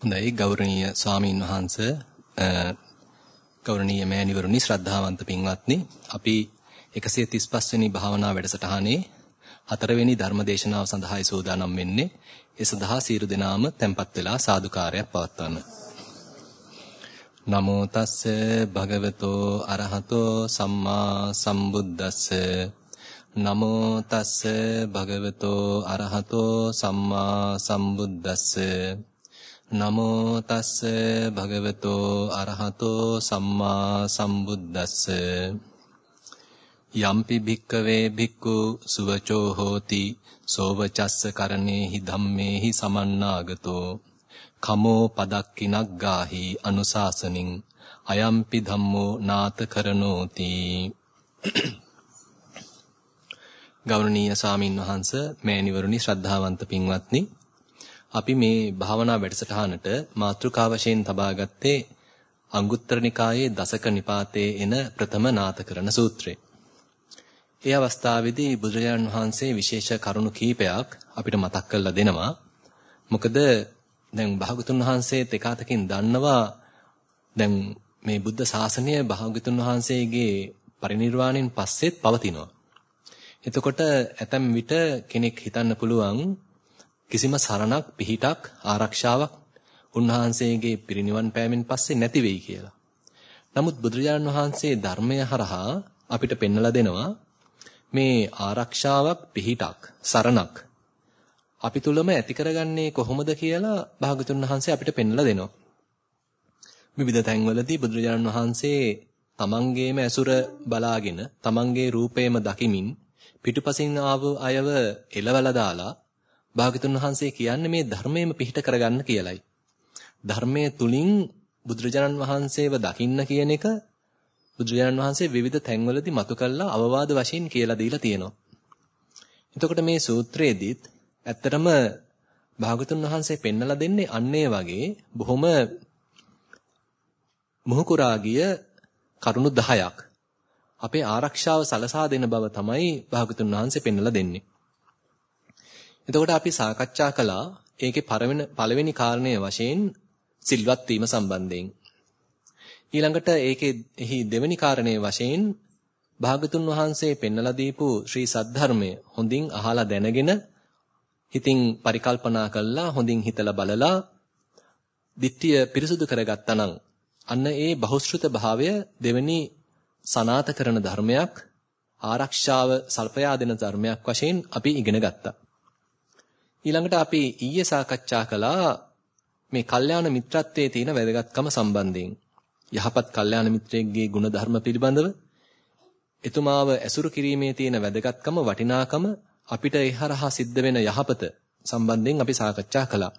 හොඳයි ගෞරවනීය ස්වාමීන් වහන්සේ ගෞරවනීය මෑණිවරුනි ශ්‍රද්ධාවන්ත පින්වත්නි අපි 135 වෙනි භාවනා වැඩසටහනේ 4 වෙනි ධර්මදේශනාව සඳහායි සූදානම් වෙන්නේ. ඒ සඳහා සියලු දෙනාම tempත් වෙලා සාදුකාරයක් පවත්වන්න. නමෝ තස්ස භගවතෝ අරහතෝ සම්මා සම්බුද්දස්ස නමෝ තස්ස භගවතෝ අරහතෝ සම්මා සම්බුද්දස්ස නමෝ තස්ස භගවතෝ අරහතෝ සම්මා සම්බුද්දස්ස යම්පි භික්කවේ භික්ඛු සුවචෝ හෝති සෝවචස්ස කරණේහි ධම්මේහි සමන්නාගතෝ කමෝ පදක්කිනක් ගාහි අනුශාසනින් අයම්පි ධම්මෝ නාත කරනෝති. ගෞරවනීය ස්වාමින් වහන්සේ මෑණිවරුනි ශ්‍රද්ධාවන්ත පින්වත්නි, අපි මේ භාවනා වැඩසටහනට මාතෘකා වශයෙන් තබා ගත්තේ අංගුත්තර නිකායේ දසක නිපාතයේ එන ප්‍රථම නාථකරණ සූත්‍රය. ඒ අවස්ථාවේදී බුදුරජාණන් වහන්සේ විශේෂ කරුණු කීපයක් අපිට මතක් කරලා දෙනවා. මොකද දැන් භාගතුන් වහන්සේ දෙකාතකින් දන්නවා දැන් මේ බුද්ධ ශාසනය භාගතුන් වහන්සේගේ පරිනිර්වාණයෙන් පස්සෙත් පවතිනවා. එතකොට ඇතැම් විට කෙනෙක් හිතන්න පුළුවන් කිසිම සරණක් පිහිටක් ආරක්ෂාවක් උන්වහන්සේගේ පිරිනිවන් පෑමෙන් පස්සේ නැති වෙයි කියලා. නමුත් බුදුරජාණන් වහන්සේ ධර්මය හරහා අපිට පෙන්වලා දෙනවා මේ ආරක්ෂාවක් පිහිටක් සරණක් අපි තුලම ඇති කරගන්නේ කොහොමද කියලා භාගතුන් වහන්සේ අපිට පෙන්වලා දෙනවා. විවිධ තැන්වලදී බුදුරජාණන් වහන්සේ තමන්ගේම ඇසුර බලාගෙන තමන්ගේ රූපේම දකිමින් පිටුපසින් ආව අයව එලවලා දාලා භාගතුන් වහන්සේ කියන්නේ මේ ධර්මයේම පිහිට කරගන්න කියලයි. ධර්මයේ තුලින් බුදුරජාණන් වහන්සේව දකින්න කියන එක බුදුරජාණන් වහන්සේ විවිධ තැන්වලදී මතු කළා අවවාද වශයෙන් කියලා දීලා තියෙනවා. එතකොට මේ සූත්‍රයේදීත් ඇත්තටම භාගතුන් වහන්සේ පෙන්නලා දෙන්නේ අන්නේ වගේ බොහොම මුහුකුරා ගිය කරුණු 10ක් අපේ ආරක්ෂාව සලසා දෙන බව තමයි භාගතුන් වහන්සේ පෙන්නලා දෙන්නේ. එතකොට අපි සාකච්ඡා කළා ඒකේ පළවෙනි කාරණය වශයෙන් සිල්වත් වීම සම්බන්ධයෙන්. ඊළඟට එහි දෙවෙනි කාරණය වශයෙන් භාගතුන් වහන්සේ පෙන්වලා දීපු ශ්‍රී සද්ධර්මය හොඳින් අහලා දැනගෙන හිතින් පරිකල්පනා කළා හොඳින් හිතලා බලලා දිට්ඨිය පිරිසුදු කරගත්තා නම් අන්න ඒ බහුශ්‍රృత භාවය දෙවෙනි සනාත කරන ධර්මයක් ආරක්ෂාව සල්පයා දෙන ධර්මයක් වශයෙන් අපි ඉගෙන ගත්තා. ඊළඟට අපි ඊයේ සාකච්ඡා කළා මේ කල්යාණ මිත්‍රත්වයේ තියෙන වැදගත්කම සම්බන්ධයෙන්. යහපත් කල්යාණ මිත්‍රයෙක්ගේ ගුණ ධර්ම පිළිබඳව එතුමාව ඇසුරු කිරීමේ තියෙන වැදගත්කම වටිනාකම අපිට ඒ හරහා සිද්ධ වෙන යහපත සම්බන්ධයෙන් අපි සාකච්ඡා කළා.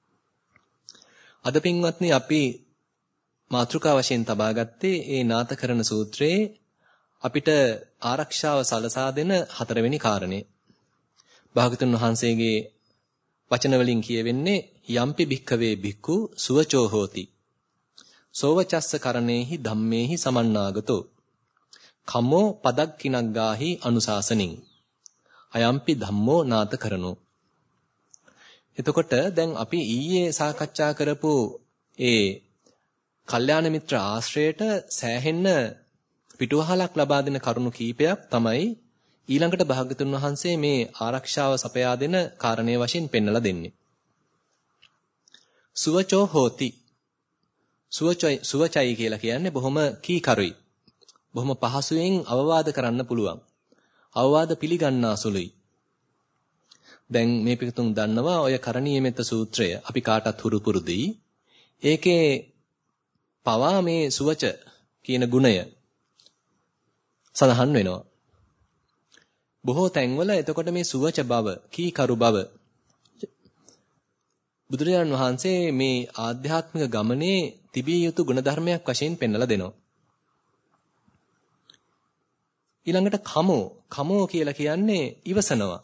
අද පින්වත්නි අපි මාතෘකා වශයෙන් තබා ගත්තේ ඒ නාථකරණ සූත්‍රයේ අපිට ආරක්ෂාව සලසා දෙන 4 වෙනි කාරණේ. භාගතුන් වහන්සේගේ වචන වලින් කියවෙන්නේ යම්පි භික්ඛවේ භික්ඛු සුවචෝ හෝති සෝවචස්ස කරණේහි ධම්මේහි සමන්නාගතෝ කම්මෝ පදක්කිනක් ගාහි අනුශාසනින් අයම්පි ධම්මෝ නාත කරනෝ. එතකොට දැන් අපි ඊයේ සාකච්ඡා කරපු ඒ කල්යාණ මිත්‍ර ආශ්‍රයයට සෑහෙන්න පිටුවහලක් ලබා දෙන කරුණු කීපයක් තමයි ඊළඟට භාග්‍යතුන් වහන්සේ මේ ආරක්ෂාව සපයා දෙන කාරණේ වශයෙන් පෙන්වලා දෙන්නේ. සුවචෝ හෝති. සුවචයි කියලා කියන්නේ බොහොම කීකරුයි. බොහොම පහසුවෙන් අවවාද කරන්න පුළුවන්. අවවාද පිළිගන්නා සුළුයි. දැන් මේ පිටුතුන් දන්නවා ඔය කරණීයමෙත සූත්‍රය අපි කාටත් හුරු පුරුදුයි. ඒකේ පවා මේ සුවච කියන ගුණය සඳහන් වෙනවා. බොහෝ තැන්වල එතකොට මේ සුවච බව, කීකරු බව බුදුරජාණන් වහන්සේ මේ ආධ්‍යාත්මික ගමනේ තිබිය යුතු ගුණධර්මයක් වශයෙන් පෙන්වලා දෙනවා. ඊළඟට කමෝ කියලා කියන්නේ ඉවසනවා.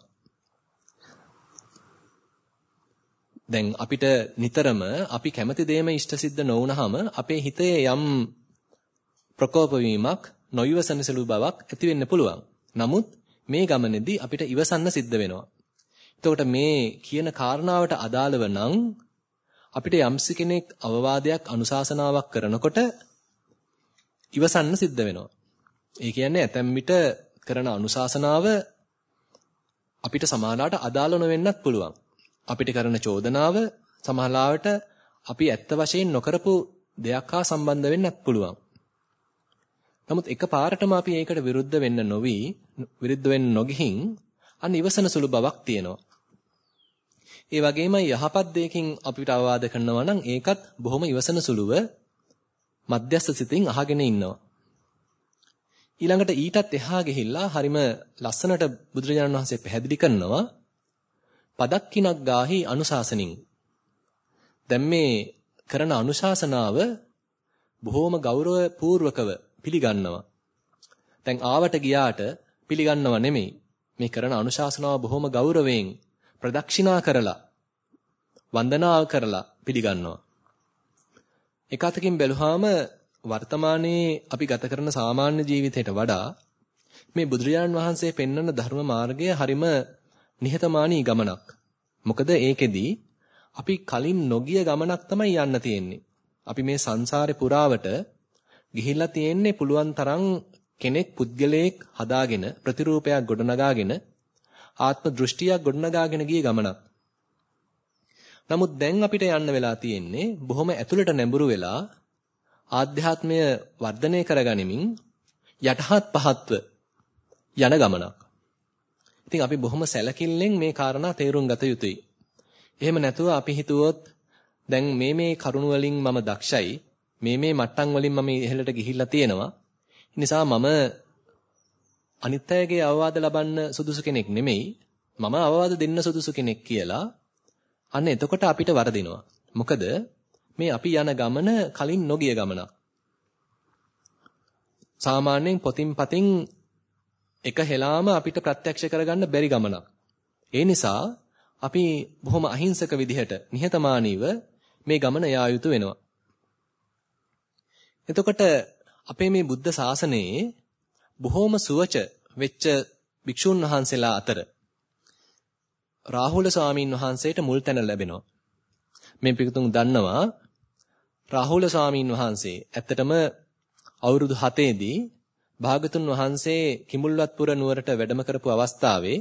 දැන් අපිට නිතරම අපි කැමති දේම ඉෂ්ට සිද්ධ නොවුනහම අපේ හිතේ යම් ප්‍රකෝප වීමක්, නොයවසන සුළු බවක් ඇති වෙන්න පුළුවන්. නමුත් මේ ගමනේදී අපිට ඉවසන්න සිද්ධ වෙනවා. එතකොට මේ කියන කාරණාවට අදාළව නම් අපිට යම්සි කෙනෙක් අවවාදයක් අනුශාසනාවක් කරනකොට ඉවසන්න සිද්ධ වෙනවා. ඒ කියන්නේ ඇතැම් විට කරන අනුශාසනාව අපිට සමාහලාට අදාළ නොවෙන්නත් පුළුවන්. අපිට කරන චෝදනාව සමාහලාවට අපි ඇත්ත වශයෙන් නොකරපු දෙයක් හා සම්බන්ධ වෙන්නත් පුළුවන්. නමුත් එකපාරටම අපි ඒකට විරුද්ධ වෙන්න නොගිහින් අන්න ඉවසන සුළු බවක් තියෙනවා. ඒ වගේම යහපත් දෙයකින් අපිට අවවාද කරනවා නම් ඒකත් බොහොම ඉවසන සුළුව මධ්‍යස්ථ සිතින් අහගෙන ඉන්නවා. ඊළඟට ඊටත් එහා ගිහිල්ලා හරිම ලස්සනට බුදුරජාණන් වහන්සේ පැහැදිලි කරනවා පදක්කිනක් ගාහි අනුශාසනින්. දැන් මේ කරන අනුශාසනාව බොහොම ගෞරව පූර්වකව පිළිගන්නවා. දැන් ආවට ගියාට පිළිගන්නව නෙමෙයි. මේ කරන අනුශාසනාව බොහොම ගෞරවයෙන් ප්‍රදක්ෂිනා කරලා වන්දනා කරලා පිළිගන්නවා. එක අතකින් බැලුවාම වර්තමානයේ අපි ගත කරන සාමාන්‍ය ජීවිතයට වඩා මේ බුදුරජාණන් වහන්සේ පෙන්වන ධර්ම මාර්ගය හරිම නිහතමානී ගමනක්. මොකද ඒකෙදී අපි කලින් නොගිය ගමනක් තමයි යන්න තියෙන්නේ. අපි මේ සංසාරේ පුරාවට ගිහිල්ලා තියෙන්නේ පුළුවන් තරම් කෙනෙක් පුද්ගලයෙක් හදාගෙන ප්‍රතිරූපයක් ගොඩනගාගෙන ආත්ම දෘෂ්ටියක් ගොඩනගාගෙන ගිය ගමනක්. නමුත් දැන් අපිට යන්න වෙලා තියෙන්නේ බොහොම ඇතුළට නැඹුරු වෙලා ආධ්‍යාත්මය වර්ධනය කරගනිමින් යටහත් පහත්ව යන ගමනක්. ඉතින් අපි බොහොම සැලකිල්ලෙන් මේ කාරණා තේරුම් ගත යුතුයි. එහෙම නැතුව අපි හිතුවොත් දැන් මේ කරුණ වලින් මම දක්ෂයි, මේ මට්ටම් වලින් මම ඉහළට ගිහිල්ලා තියෙනවා. ඒ නිසා මම අනිත් අයගේ අවවාද ලබන්න සුදුසු කෙනෙක් නෙමෙයි, මම අවවාද දෙන්න සුදුසු කෙනෙක් කියලා අන්න එතකොට අපිට වරදිනවා. මොකද මේ අපි යන ගමන කලින් නොගිය ගමනක්. සාමාන්‍යයෙන් පොතින් පතින් එක හෙලාම අපිට ප්‍රත්‍යක්ෂ කරගන්න බැරි ගමනක්. ඒ නිසා අපි බොහොම අහිංසක විදිහට නිහතමානීව මේ ගමන යා යුතු වෙනවා. එතකොට අපේ මේ බුද්ධ ශාසනයේ බොහොම සුවච වෙච්ච භික්ෂුන් වහන්සේලා අතර රාහුල ස්වාමීන් වහන්සේට මුල් තැන ලැබෙනවා. මේ පිටුතුන් දන්නවා රාහුල ස්වාමීන් වහන්සේ ඇත්තටම අවුරුදු 7 දී භාගතුන් වහන්සේ කිඹුල්වත්පුර නුවරට වැඩම කරපු අවස්ථාවේ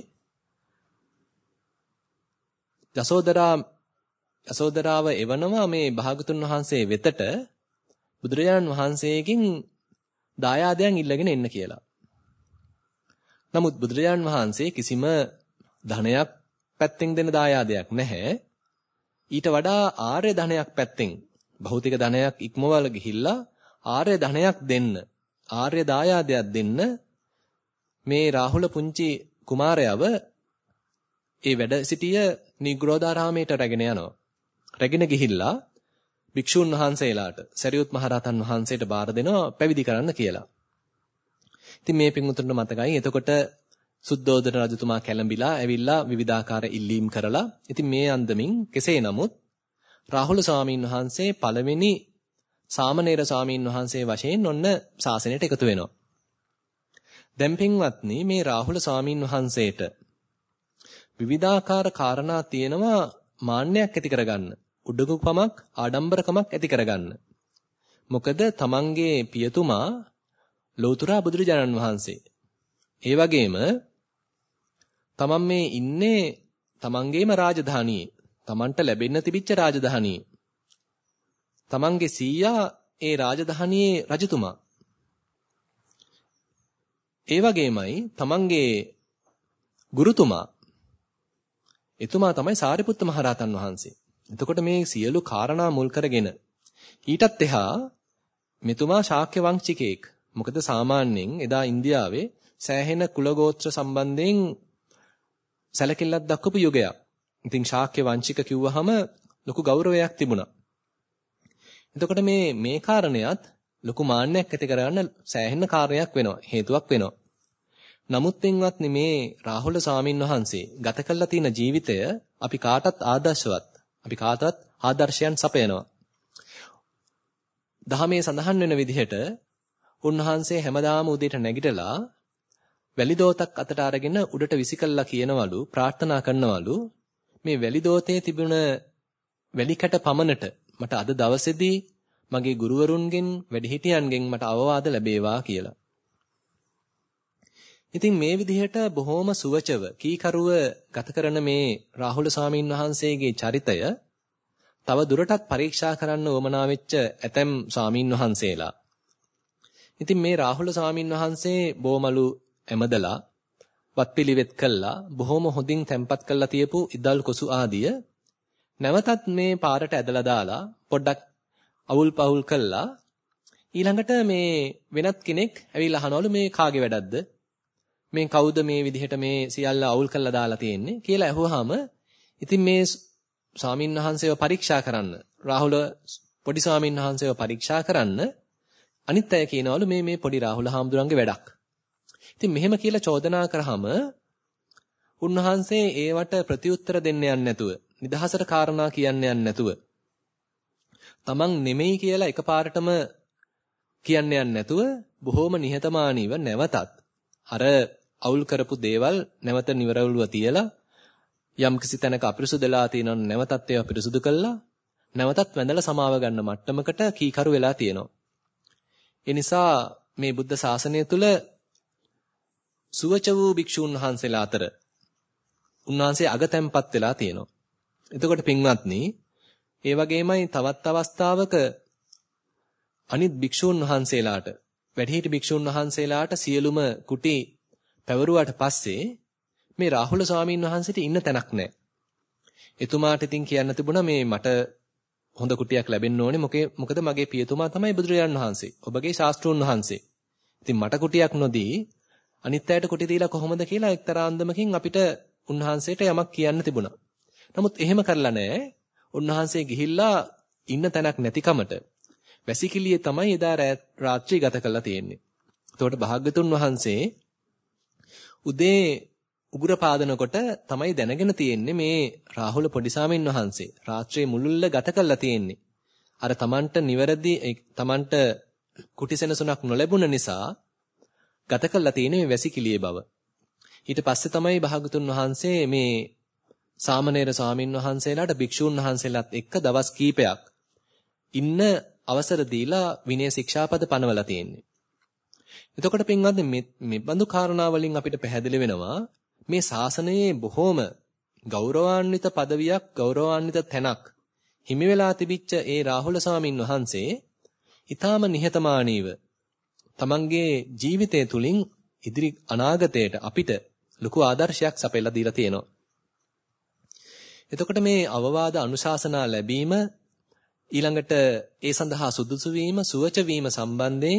යසෝදරාව එවනවා මේ භාගතුන් වහන්සේ වෙතට බුදුරජාණන් වහන්සේගෙන් දායාදයන් ඉල්ලගෙන එන්න කියලා. නමුත් බුදුරජාණන් වහන්සේ කිසිම ධනයක් පැත්තෙන් දෙන දායාදයක් නැහැ. ඊට වඩා ආර්ය ධනයක් පැත්තෙන් භෞතික ධනයක් ඉක්මවල ගිහිල්ලා ආර්ය ධනයක් දෙන්න, ආර්ය දායාදයක් දෙන්න මේ රාහුල පුංචි කුමාරයව ඒ වැඩ සිටිය නිග්‍රෝධාරාමයට රැගෙන යනවා. රැගෙන ගිහිල්ලා භික්ෂුන් වහන්සේලාට සරියුත් මහරහතන් වහන්සේට බාර දෙනවා පැවිදි කරන්න කියලා. ඉතින් මේ පින්වුතුන්ට මතකයි එතකොට සුද්ධෝදන රජතුමා කැළඹිලා ඇවිල්ලා විවිධාකාර ඉල්ලීම් කරලා ඉතින් මේ අන්දමින් කෙසේ නමුත් රාහුල ස්වාමීන් වහන්සේ පළවෙනි සාමණේර ස්වාමීන් වහන්සේ වශයෙන් ඔන්න ශාසනයට එකතු වෙනවා. දැන් පින්වත්නි මේ රාහුල ස්වාමීන් වහන්සේට විවිධාකාර කාරණා තියෙනවා මාන්නයක් ඇති කරගන්න. උඩඟුකමක් ආඩම්බරකමක් ඇති කරගන්න. මොකද තමන්ගේ පියතුමා ලෞතුරා බුදුරජාණන් වහන්සේ. ඒ වගේම තමන් මේ ඉන්නේ තමන්ගේම රාජධානියේ. තමන්ට ලැබෙන්න තිබිච්ච රාජධානියේ. තමන්ගේ සීයා ඒ රාජධානියේ රජතුමා. ඒ වගේමයි තමන්ගේ ගුරුතුමා. එතුමා තමයි සාරිපුත්ත මහරහතන් වහන්සේ. එතකොට මේ සියලු කාරණා මුල් කරගෙන ඊටත් එහා මෙතුමා ශාක්‍ය වංශිකයෙක්. මොකද සාමාන්‍යයෙන් එදා ඉන්දියාවේ සෑහෙන කුල ගෝත්‍ර සම්බන්ධයෙන් සැලකිල්ලක් දක්වපු යුගයක්. ඉතින් ශාක්‍ය වංශික කිව්වහම ලොකු ගෞරවයක් තිබුණා. එතකොට මේ කාරණයක් ලොකු මාන්නයක් ඇති කරගන්න සෑහෙන කාරණයක් වෙනවා. හේතුවක් වෙනවා. නමුත් එන්වත් මේ රාහුල ස්වාමීන් වහන්සේ ගත කළා තියෙන ජීවිතය අපි කාටත් ආදර්ශවත්. අපි කාටත් ආදර්ශයන් සපයනවා. දහමේ සඳහන් වෙන විදිහට උන්වහන්සේ හැමදාම උදේට නැගිටලා වැලි දෝතක් අතට අරගෙන උඩට විසිකල්ලා කියනවලු ප්‍රාර්ථනා කරනවලු මේ වැලි දෝතේ තිබුණ වැඩිකට පමණට මට අද දවසේදී මගේ ගුරුවරුන්ගෙන් වැඩිහිටියන්ගෙන් මට අවවාද ලැබේවා කියලා. ඉතින් මේ විදිහට බොහොම සුවචව කීකරුව ගත කරන මේ රාහුල ස්වාමීන් වහන්සේගේ චරිතය තව දුරටත් පරීක්ෂා කරන්න උවමනා වෙච්ච ඇතැම් ස්වාමීන් වහන්සේලා. ඉතින් මේ රාහුල ස්වාමීන් වහන්සේ බෝමලු ඇමදලා වත්පිළිවෙත් කළා බොහොම හොඳින් තැම්පත් කරලා තියපු ඉදල් කොසු ආදිය නැවතත් මේ පාරට ඇදලා දාලා පොඩ්ඩක් අවුල් පහුල් කළා. ඊළඟට මේ වෙනත් කෙනෙක් ඇවිල්ලා අහනවලු මේ කාගේ වැඩක්ද? මේ කවුද මේ විදිහට මේ සියල්ල අවුල් කරලා දාලා තියෙන්නේ කියලා අහුවාම ඉතින් මේ ස්වාමීන් වහන්සේව පරීක්ෂා කරන්න රාහුල පොඩි ස්වාමීන් වහන්සේව පරීක්ෂා කරන්න අනිත් අය කියනවලු මේ පොඩි රාහුල හාමුදුරන්ගේ වැඩක්. ඉතින් මෙහෙම කියලා චෝදනා කරාම උන්වහන්සේ ඒවට ප්‍රතිඋත්තර දෙන්න යන්නේ නැතුව නිදහසට කාරණා කියන්න යන්නේ නැතුව තමන් නෙමෙයි කියලා එකපාරටම කියන්න යන්නේ නැතුව බොහොම නිහතමානීව නැවතත් අර අවුල් කරපු දේවල් නැවත නිවරවුලුව තියලා යම්කිසි තැනක අපිරිසුදුලා තියෙනවා නැවතත් ඒවා පිරිසුදු කළා නැවතත් වැඳලා සමාව ගන්න මට්ටමකට කීකරු වෙලා තියෙනවා. ඒ නිසා මේ බුද්ධ ශාසනය තුල සුවච වූ භික්ෂූන් වහන්සේලා අතර උන්වහන්සේ අගතැම්පත් වෙලා තියෙනවා. එතකොට පින්වත්නි, ඒ වගේමයි තවත් අවස්ථාවක අනිත් භික්ෂූන් වහන්සේලාට වැඩිහිටි භික්ෂූන් වහන්සේලාට සියලුම කුටි පැවරුවාට පස්සේ මේ රාහුල ස්වාමීන් වහන්සේට ඉන්න තැනක් නැහැ. එතුමාට ඉතින් කියන්න තිබුණා මේ මට හොඳ කුටියක් ලැබෙන්න ඕනේ මොකද මගේ පියතුමා තමයි බුදුරජාණන් වහන්සේ. ඔබගේ ශාස්ත්‍රූන් වහන්සේ. ඉතින් මට කුටියක් නොදී අනිත් අයට කුටි දීලා කොහොමද කියලා එක්තරා අන්දමකින් අපිට උන්වහන්සේට යමක් කියන්න තිබුණා. නමුත් එහෙම කරලා නැහැ. උන්වහන්සේ ගිහිල්ලා ඉන්න තැනක් නැතිකමට වැසිකිළියේ තමයි එදා රාත්‍රී ගත කරලා තියෙන්නේ. එතකොට භාග්‍යතුන් වහන්සේ උදේ උගුර පාදනකොට තමයි දැනගෙන තියෙන්නේ මේ රාහුල පොඩිසාමින් වහන්සේ රාත්‍රියේ මුළුල්ල ගත කරලා තියෙන්නේ. අර Tamanට නිවැරදි Tamanට කුටිසෙනසුනක් නොලැබුණ නිසා ගත කරලා තියෙන්නේ මේ වැසිකිළියේ බව. ඊට පස්සේ තමයි භාග්‍යතුන් වහන්සේ මේ සාමණේර ස්වාමින් වහන්සේලාට භික්ෂූන් වහන්සේලාත් එක්ක දවස් කීපයක් ඉන්න අවසර දීලා විනය ශික්ෂාපද පනවලා තියෙන්නේ. එතකොට පින්වත්නි මේ බඳු කාරණා වලින් අපිට පැහැදිලි වෙනවා මේ ශාසනයේ බොහෝම ගෞරවාන්විත পদවියක් ගෞරවාන්විත තැනක් හිමි වෙලා තිබිච්ච ඒ රාහුල ස්වාමින් වහන්සේ ඊටාම නිහතමානීව තමන්ගේ ජීවිතය තුලින් ඉදිරි අනාගතයට අපිට ලොකු ආදර්ශයක් සපයලා දීලා තියෙනවා. එතකොට මේ අවවාද අනුශාසනා ලැබීම ඊළඟට ඒ සඳහා සුදුසු වීම සුවච වීම සම්බන්ධයෙන්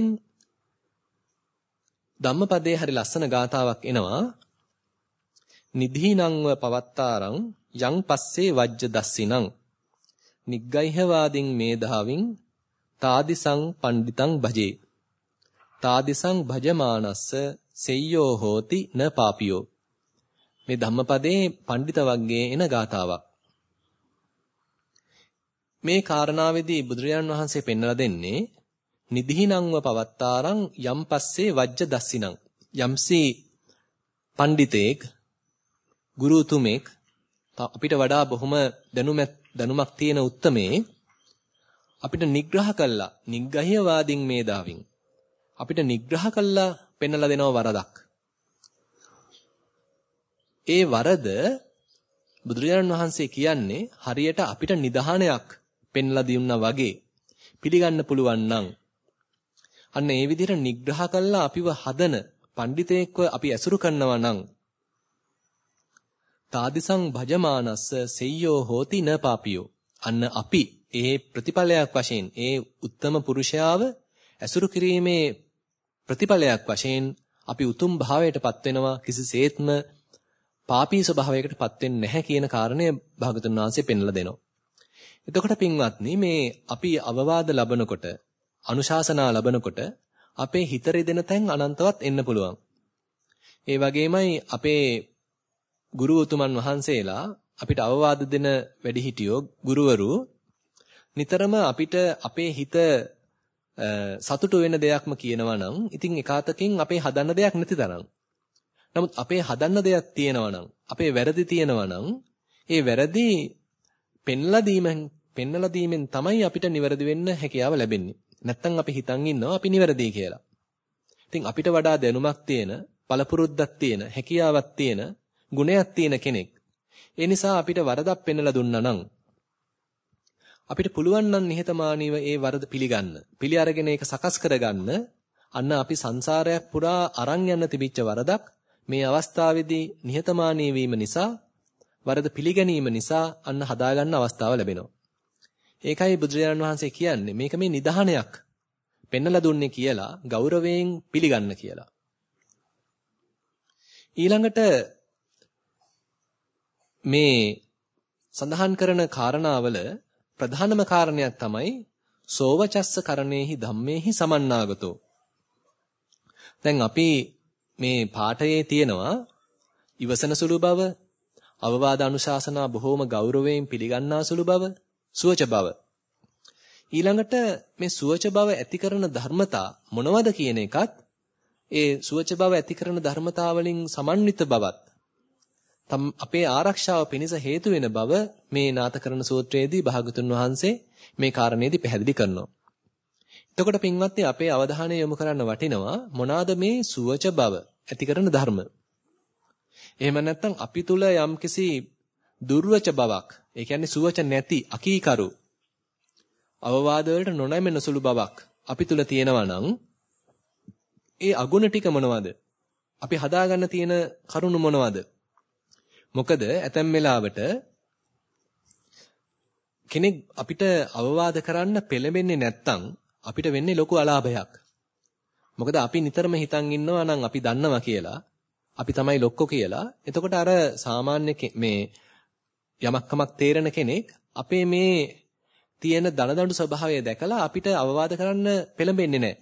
ධම්මපදයේ හරි ලස්සන ගාතාවක් එනවා. නිධීනංව පවත්තාරං යං පස්සේ වජ්ජ දස්සිනං නිග්ගයිහවාදින් මේධාවින් තාදිසං පණ්ඩිතං භජේ තාදිසං භජමානස්ස සෙය්‍යෝ හෝති න පාපියෝ. මේ ධම්මපදයේ පණ්ඩිත වර්ගයේ එන ගාතාවක්. මේ කාරණාවේදී බුදුරජාණන් වහන්සේ පෙන්වලා දෙන්නේ නිධීනංව පවත්තාරං යම් පස්සේ වජ්ජ දස්සිනං යම්සි පණ්ඩිතෙක් ගුරුතුමෙක් අපිට වඩා බොහොම දැනුමක් තියෙන උත්තමේ අපිට නිග්‍රහ කළා නිග්ගහ්‍යවාදින් මේදාවින් අපිට නිග්‍රහ කළා පෙන්වලා දෙනව වරදක්. ඒ වරද බුදුරජාණන් වහන්සේ කියන්නේ හරියට අපිට නිදහනයක් පෙන්ලා දුන්නා වගේ පිළිගන්න පුළුවන් නම් අන්න ඒ විදිහට නිග්‍රහ කළා අපිව හදන පඬිතෙක්ව අපි ඇසුරු කරනවා නම් තාදිසං භජමානස්ස සෙය්‍යෝ හෝති න පාපියෝ. අන්න අපි ඒ ප්‍රතිඵලයක් වශයෙන් ඒ උත්තම පුරුෂයාව ඇසුරු කිරීමේ ප්‍රතිඵලයක් වශයෙන් අපි උතුම් භාවයටපත් වෙනවා කිසිසේත්ම පාපී ස්වභාවයකටපත් වෙන්නේ නැහැ කියන කාරණය භාගතුන් වහන්සේ පෙන්වලා දෙනවා. එතකොට පින්වත්නි මේ අපි අවවාද ලබනකොට අනුශාසනා ලබනකොට අපේ හිත රිදෙන තැන් අනන්තවත් එන්න පුළුවන්. ඒ වගේමයි අපේ ගුරු උතුමන් වහන්සේලා අපිට අවවාද දෙන වැඩිහිටියෝ ගුරුවරු නිතරම අපිට අපේ හිත සතුටු වෙන දෙයක්ම කියනවා නම් ඉතින් එකාතකින් අපේ හදන්න දෙයක් නැති තරම්. නමුත් අපේ හදන්න දෙයක් තියෙනවා නම් අපේ වැරදි තියෙනවා නම් ඒ වැරදි පෙන්ලා දීමෙන් පෙන්නලා දීමෙන් තමයි අපිට නිවැරදි වෙන්න හැකියාව ලැබෙන්නේ. නැත්තම් අපි හිතන් ඉන්නවා අපි නිවැරදි කියලා. ඉතින් අපිට වඩා දැනුමක් තියෙන, පළපුරුද්දක් තියෙන, හැකියාවක් තියෙන, ගුණයක් තියෙන කෙනෙක්. ඒ නිසා අපිට වරදක් පෙන්නලා දුන්නා නම් අපිට පුළුවන් නම් නිහතමානීව ඒ වරද පිළිගන්න. පිළි අරගෙන ඒක සකස් කරගන්න. අන්න අපි සංසාරයක් පුරා අරන් යන්න තිබිච්ච වරදක් මේ අවස්ථාවේදී නිහතමානී වීම නිසා වරද පිළිගැනීම නිසා අන්න හදාගන්න අවස්ථාව ලැබෙනවා. ඒකයි බුදුරජාණන් වහන්සේ කියන්නේ මේක මේ නිදහනයක් පෙන්නලා දුන්නේ කියලා ගෞරවයෙන් පිළිගන්න කියලා. ඊළඟට මේ සඳහන් කරන කාරණාවල ප්‍රධානම කාරණයක් තමයි සෝවචස්ස කරණේහි ධම්මේහි සමන්නාගතෝ. දැන් අපි මේ පාඨයේ තියෙනවා ඉවසන සුළු බව, අවවාද අනුශාසනා බොහෝම ගෞරවයෙන් පිළිගන්නා සුළු බව, සුවච බව. ඊළඟට මේ සුවච බව ඇති කරන ධර්මතා මොනවද කියන එකත් ඒ සුවච බව ඇති කරන ධර්මතා වලින් සමන්විත බවත් අපේ ආරක්ෂාව පිණිස හේතු වෙන බව මේ නාථකරණ සූත්‍රයේදී භාගතුන් වහන්සේ මේ කාරණේදී පැහැදිලි කරනවා. එතකොට පින්වත්නි අපේ අවධානය යොමු කරන්න වටිනවා මොනවාද මේ සුවච බව ඇති කරන ධර්ම. එහෙම නැත්නම් අපි තුල යම්කිසි දුර්වච බවක්, ඒ කියන්නේ සුවච නැති අකීකරු අවවාද වලට නොනැමෙන සුළු බවක් අපි තුල තියෙනවා නම් ඒ අගුණ ටික මොනවද? අපි හදාගන්න තියෙන කරුණු මොනවද? මොකද ඇතැම් වෙලාවට කෙනෙක් අපිට අවවාද කරන්න පෙළඹෙන්නේ නැත්තම් අපිට වෙන්නේ ලොකු අලාභයක්. මොකද අපි නිතරම හිතන් ඉන්නවා නම් අපි දන්නවා කියලා, අපි තමයි ලොක්කෝ කියලා. එතකොට අර සාමාන්‍ය මේ යමක්කමක් තේරෙන කෙනෙක් අපේ මේ තියෙන දනදඬු ස්වභාවය දැකලා අපිට අවවාද කරන්න පෙළඹෙන්නේ නැහැ.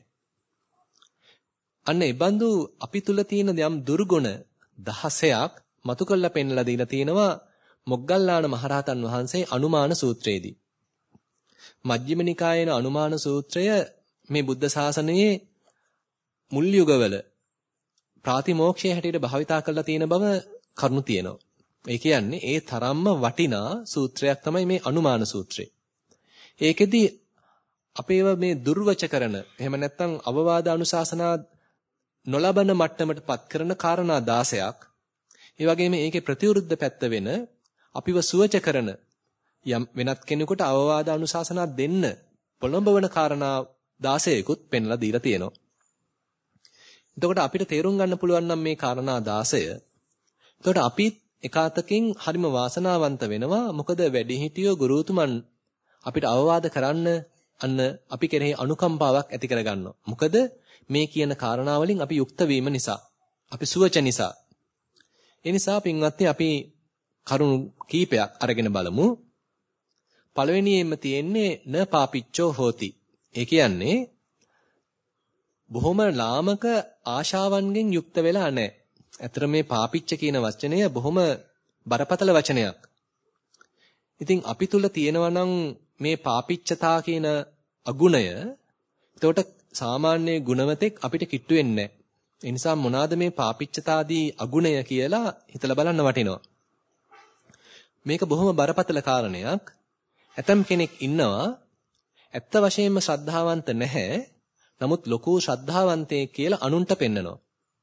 අන්න ඒ බඳු අපි තුල තියෙන යම් දුර්ගුණ 16ක් මතු කළා පෙන්ලා දීලා තියෙනවා මොග්ගල්ලාන මහරහතන් වහන්සේ අනුමාන සූත්‍රයේදී. මජ්ක්‍ධිම නිකායේන අනුමාන සූත්‍රය මේ බුද්ධ ශාසනයේ මුල් යුගවල ප්‍රාතිමෝක්ෂය හැටියට භාවිතා කරලා තියෙන බව කරුණු තියෙනවා. ඒ කියන්නේ ඒ තරම්ම වටිනා සූත්‍රයක් තමයි මේ අනුමාන සූත්‍රය. ඒකෙදි අපේව මේ දුර්වච කරන එහෙම නැත්නම් අවවාද අනුශාසනා නොලබන මට්ටමටපත් කරන කාරණා 16ක් ඒ වගේම ඒකේ ප්‍රතිවිරුද්ධ පැත්ත වෙන අපිව සුවච කරන යම් වෙනත් කෙනෙකුට අවවාද අනුශාසනා දෙන්න පොළඹවන කාරණා 16කුත් පෙන්ලා දීලා තියෙනවා. එතකොට අපිට තේරුම් ගන්න පුළුවන් නම් මේ කාරණා 16. එතකොට අපි එකාතකින් හරිම වාසනාවන්ත වෙනවා. මොකද වැඩිහිටියෝ ගුරුතුමන් අපිට අවවාද කරන්න අන්න අපි කෙරෙහි අනුකම්පාවක් ඇති කරගන්නවා. මොකද මේ කියන කාරණා වලින් අපි යුක්ත වීම නිසා, අපි සුවච නිසා. ඒ නිසා පින්වත්නි අපි කරුණු කීපයක් අරගෙන බලමු. පළවෙනියෙන්ම තියෙන්නේ න පාපිච්චෝ හෝති. ඒ කියන්නේ බොහොම ලාමක ආශාවන්ගෙන් යුක්ත වෙලා නැහැ. ඇතර මේ පාපිච්ච කියන වචනය බොහොම බරපතල වචනයක්. ඉතින් අපි තුල තියෙනවා නම් මේ පාපිච්චතා කියන අගුණය, එතකොට සාමාන්‍ය ගුණවතෙක් අපිට කිට්ටු වෙන්නේ නැහැ. ඒ නිසා මොනවාද මේ පාපිච්චතාදී අගුණය කියලා හිතලා බලන්න වටිනවා. මේක බොහොම බරපතල කාරණයක්. ඇතම් කෙනෙක් ඉන්නවා ඇත්ත වශයෙන්ම ශ්‍රද්ධාවන්ත නැහැ. නමුත් ලොකු ශ්‍රද්ධාවන්තයෙක් කියලා අනුන්ට පෙන්නනවා.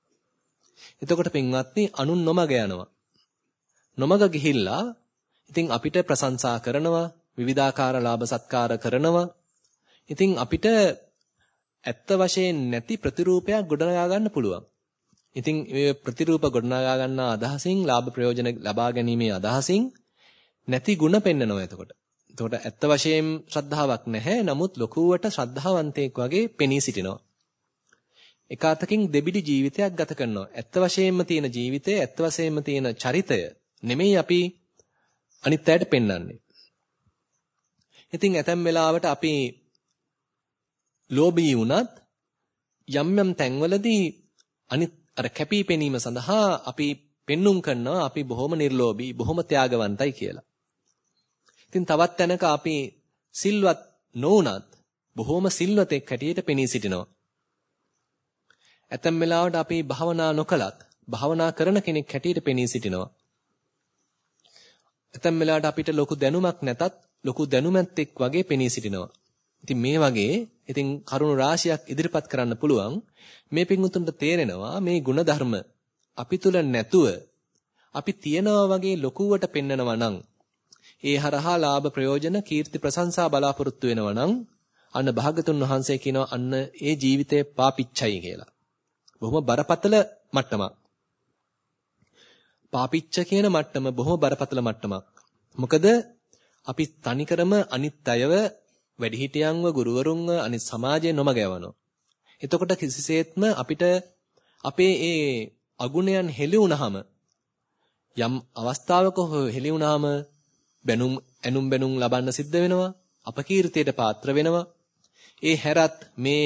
එතකොට පින්වත්නි අනුන් නොමග යනවා. නොමග ගිහිල්ලා ඉතින් අපිට ප්‍රශංසා කරනවා, විවිධාකාර ලාභ සත්කාර කරනවා. ඉතින් අපිට ඇත්ත වශයෙන් නැති ප්‍රතිරූපයක් ගොඩනගා ගන්න පුළුවන්. ඉතින් මේ ප්‍රතිරූප ගොඩනගා ගන්න අදහසින් ලාභ ප්‍රයෝජන ලබා ගැනීමේ අදහසින් නැති ಗುಣ පෙන්නනවා එතකොට. එතකොට ඇත්ත වශයෙන් ශ්‍රද්ධාවක් නැහැ. නමුත් ලොකුවට ශ්‍රද්ධාවන්තයෙක් වගේ පෙනී සිටිනවා. එකාතකින් දෙබිඩි ජීවිතයක් ගත කරනවා. ඇත්ත වශයෙන්ම තියෙන ජීවිතය, ඇත්ත වශයෙන්ම තියෙන චරිතය නෙමෙයි අපි අනිත් අයට පෙන්වන්නේ. ඉතින් ඇතැම් වෙලාවට අපි ලෝභී වුණත් යම් යම් තැන්වලදී අනිත් අර කැපී පෙනීම සඳහා අපි පෙන්눔 කරනවා අපි බොහොම නිර්ලෝභී, බොහොම ත්‍යාගවන්තයි කියලා. ඉතින් තවත් තැනක අපි සිල්වත් නොවුනත් බොහොම සිල්වතෙක් හැටියට පෙනී සිටිනවා. ඇතැම් වෙලාවට අපි භාවනා නොකලත් භාවනා කරන කෙනෙක් හැටියට පෙනී සිටිනවා. ඇතැම් වෙලාවට අපිට ලොකු දැනුමක් නැතත් ලොකු දැනුමැත්තෙක් වගේ පෙනී සිටිනවා. ඉතින් මේ වගේ ඉතින් කරුණු රාශියක් ඉදිරිපත් කරන්න පුළුවන්. මේ පින්වුතුන්ට තේරෙනවා මේ ಗುಣධර්ම අපි තුල නැතුව අපි තියනවා වගේ ලොකුවට පෙන්නනවා නම් ඒ හරහා ලාභ ප්‍රයෝජන කීර්ති ප්‍රශංසා බලාපොරොත්තු වෙනවා නම් අන්න භාගතුන් වහන්සේ කියනවා අන්න ඒ ජීවිතේ පාපිච්චයි කියලා. බොහොම බරපතල මට්ටමක්. පාපිච්ච කියන මට්ටම බොහොම බරපතල මට්ටමක්. මොකද අපි තනිකරම අනිත් අයව වැඩිහිටියන්ව ගුරුවරුන්ව අනිත් සමාජයේ නොමග යවනවා. එතකොට කිසිසේත්ම අපිට අපේ ඒ අගුණයන් හෙළි වුණාම යම් අවස්ථාවක හෙළි වුණාම ඇනුම් බැනුම් ලබන්න සිද්ධ වෙනවා. අපකීර්තියට පාත්‍ර වෙනවා. ඒ හැරත් මේ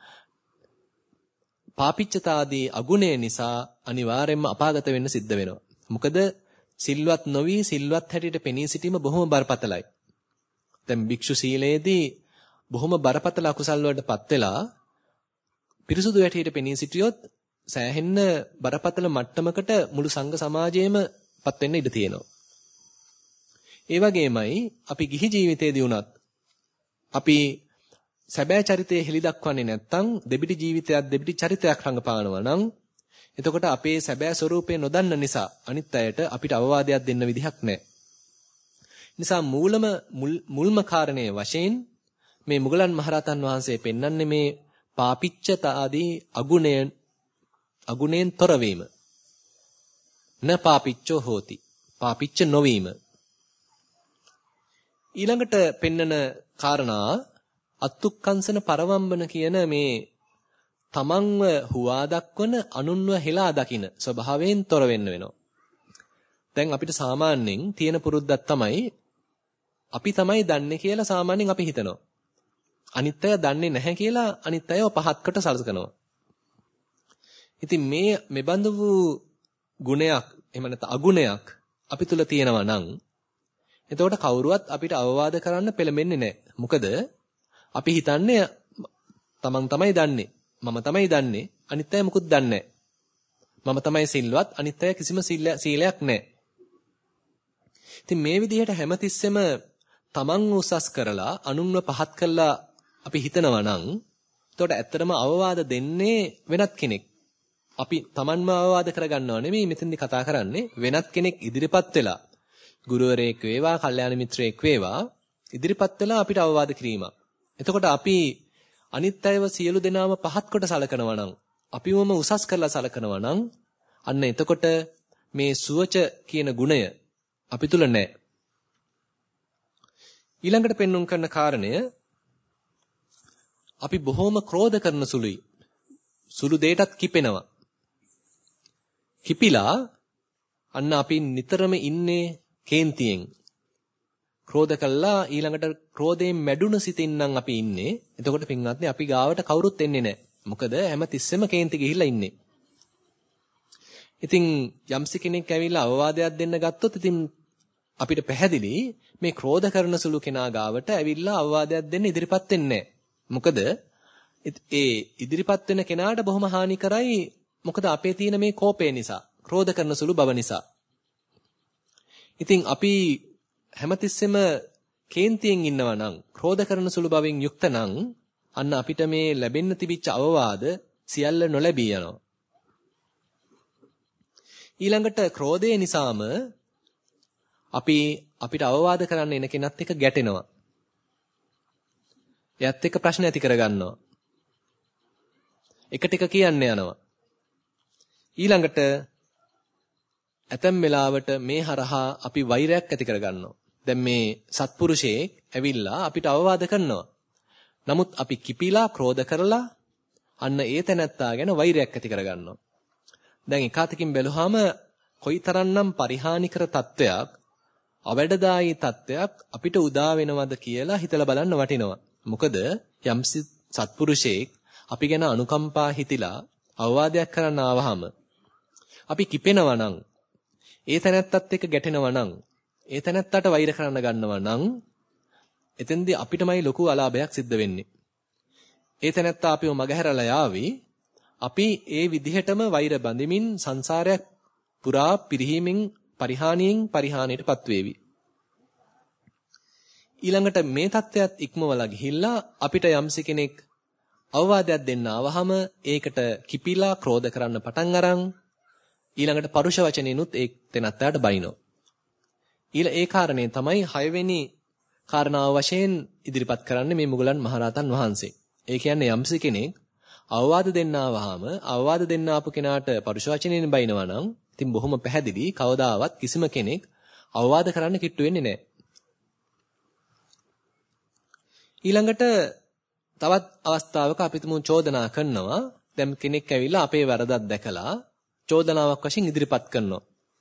පාපිච්චතාදී අගුණය නිසා අනිවාර්යයෙන්ම අපාගත වෙන්න සිද්ධ වෙනවා. මොකද සිල්වත් නොවි සිල්වත් හැටියට පෙනී සිටීම බොහොම බරපතලයි. දැන් භික්ෂු සීලයේදී බොහොම බරපතල අකුසල් වලටපත් වෙලා පිරිසුදු හැටියට පෙනී සිටියොත් සෑහෙන්න බරපතල මට්ටමකට මුළු සංඝ සමාජයේම පත් වෙන්න ඉඩ තියෙනවා. ඒ වගේමයි අපි ගිහි ජීවිතයේදී උනත් අපි සැබෑ චරිතය හෙළි දක්වන්නේ නැත්නම් දෙබිඩි ජීවිතයක් දෙබිඩි චරිතයක් රඟපානවා නම් එතකොට අපේ සැබෑ ස්වરૂපය නොදන්න නිසා අනිත් අයට අපිට අවවාදයක් දෙන්න විදිහක් නැහැ. නිසා මුල්ම කාරණේ වශයෙන් මේ මුගලන් මහරහතන් වහන්සේ පෙන්වන්නේ මේ පාපිච්චතාදී අගුණයෙන් තොරවීම. න පාපිච්චෝ හෝති. පාපිච්ච නොවීම. ඊළඟට පෙන්නන කාරණා අත්තුක්කංශන පරවම්බන කියන මේ තමන්ව හුවා දක්වන අනුන්ව හෙලා දකින ස්වභාවයෙන් තොර වෙන්න වෙනවා. දැන් අපිට සාමාන්‍යයෙන් තියෙන පුරුද්දක් තමයි අපි තමයි දන්නේ කියලා සාමාන්‍යයෙන් අපි හිතනවා. අනිත් අය දන්නේ නැහැ කියලා අනිත් අයව පහත්කට සලකනවා. ඉතින් මේ මෙබඳු වූ ගුණයක් එහෙම නැත්නම් අගුණයක් අපි තුල තියෙනවා නම් එතකොට කවුරුවත් අපිට අවවාද කරන්න පෙළඹෙන්නේ නැහැ. මොකද අපි හිතන්නේ තමන් තමයි දන්නේ. මම තමයි දන්නේ. අනිත් අය මුකුත් දන්නේ නැහැ. මම තමයි සිල්වත්. අනිත් අය කිසිම සීලයක් නැහැ. ඉතින් මේ විදිහට හැමතිස්සෙම තමන් උසස් කරලා අනුන්ව පහත් කරලා අපි හිතනවා නම් එතකොට ඇත්තටම අවවාද දෙන්නේ වෙනත් කෙනෙක්. අපි තමන්ම අවවාද කරගන්නව නෙමෙයි මෙතෙන්දි කතා කරන්නේ වෙනත් කෙනෙක් ඉදිරිපත් වෙලා ගුරුවරයෙක් වේවා, කල්යාණ මිත්‍රයෙක් වේවා ඉදිරිපත් වෙලා අපිට අවවාද කිරීමක්. එතකොට අපි අනිත් අයව සියලු දෙනාම පහත් කොට සලකනවා නම්, අපිවම උසස් කරලා සලකනවා නම් අන්න එතකොට මේ සුවච කියන ගුණය අපි තුල නැහැ. ඊළඟට පෙන්වුම් කරන කාරණය අපි බොහොම ක්‍රෝධ කරන සුළුයි. සුළු දෙයටත් කිපෙනවා. කිපිලා අන්න අපි නිතරම ඉන්නේ කේන්තියෙන්. ක්‍රෝධ කළා ඊළඟට ක්‍රෝධයෙන් මැඩුණු සිතින් නම් අපි ඉන්නේ. එතකොට පින්වත්නි අපි ගාවට කවුරුත් එන්නේ නැහැ. මොකද හැම තිස්සෙම කේන්ති ගිහිල්ලා ඉන්නේ. ඉතින් යම්සි කෙනෙක් ඇවිල්ලා අවවාදයක් දෙන්න ගත්තොත් ඉතින් අපිට පැහැදිලි මේ ක්‍රෝධ කරන සුළු කෙනා ගාවට ඇවිල්ලා අවවාදයක් දෙන්න ඉදිරිපත් වෙන්නේ නැහැ. මොකද ඒ ඉදිරිපත් වෙන කෙනාට බොහොම හානි කරයි. මොකද අපේ තියෙන මේ කෝපය නිසා, ක්‍රෝධ කරන සුළු බව නිසා. ඉතින් අපි හැමතිස්සෙම කේන්තියෙන් ඉන්නවා නම්, ක්‍රෝධ කරන සුළු බවෙන් යුක්ත නම් අන්න අපිට මේ ලැබෙන්න තිබිච්ච අවවාද සියල්ල නොලැබී යනවා. ඊළඟට ක්‍රෝධය නිසාම අපිට අවවාද කරන්න එන කෙනත් එක්ක ගැටෙනවා. එයත් එක්ක ප්‍රශ්න ඇති කරගන්නවා. එක ටික කියන්න යනවා. ඊළඟට ඇතැම් වෙලාවට මේ හරහා අපි වෛරයක් ඇති කරගන්නවා. දැන් මේ සත්පුරුෂයෙක් ඇවිල්ලා අපිට අවවාද කරනවා. නමුත් අපි කිපිලා ක්‍රෝධ කරලා අන්න ඒ තැනැත්තා ගැන වෛරයක් ඇති කරගන්නවා. දැන් එකාතකින් බැලුවාම කොයිතරම්නම් පරිහානිකර තත්වයක්, අවැඩදායී තත්වයක් අපිට උදා වෙනවද කියලා හිතලා බලන්න වටිනවා. මොකද යම් සත්පුරුෂයෙක් අපි ගැන අනුකම්පා හිතිලා අවවාදයක් කරන්න ආවහම අපි කිපෙනවා නම්, ඒ තැනැත්තත් එක්ක ගැටෙනවා නම්, ඒ තැනැත්තට වෛර කරන්න ගන්නවා නම් එතෙන්දී අපිටමයි ලොකු අලාභයක් සිද්ධ වෙන්නේ. ඒ තැනැත්තා අපිව මගහැරලා යාවි. අපි ඒ විදිහටම වෛර බඳිමින් සංසාරයක් පුරා පිරිහීමෙන් පරිහානියටපත් වේවි. ඊළඟට මේ தත්වයක් ඉක්මවලා ගිහිල්ලා අපිට යම්සි කෙනෙක් අවවාදයක් දෙන්න ආවහම ඒකට කිපිලා ක්‍රෝධ කරන්න පටන් අරන් ඊළඟට පරුෂ වචනිනුත් ඒ තැනත්තාට බයිනෝ. ඒ කාරණේ තමයි 6 වෙනි කාරණාව වශයෙන් ඉදිරිපත් කරන්නේ මේ මුගලන් මහරහතන් වහන්සේ. ඒ කියන්නේ යම්සි කෙනෙක් අවවාද දෙන්න ආවහම අවවාද දෙන්න ආපු කෙනාට පරුෂ වචනෙන් බයිනවා නම් ඉතින් බොහොම පැහැදිලි කවදාවත් කිසිම කෙනෙක් අවවාද කරන්න කිට්ටු වෙන්නේ නැහැ. ඊළඟට තවත් අවස්ථාවක අපි තුමු චෝදනා කරනවා. දැන් කෙනෙක් ඇවිල්ලා අපේ වැරදක් දැකලා චෝදනාවක් වශයෙන් ඉදිරිපත් කරනවා.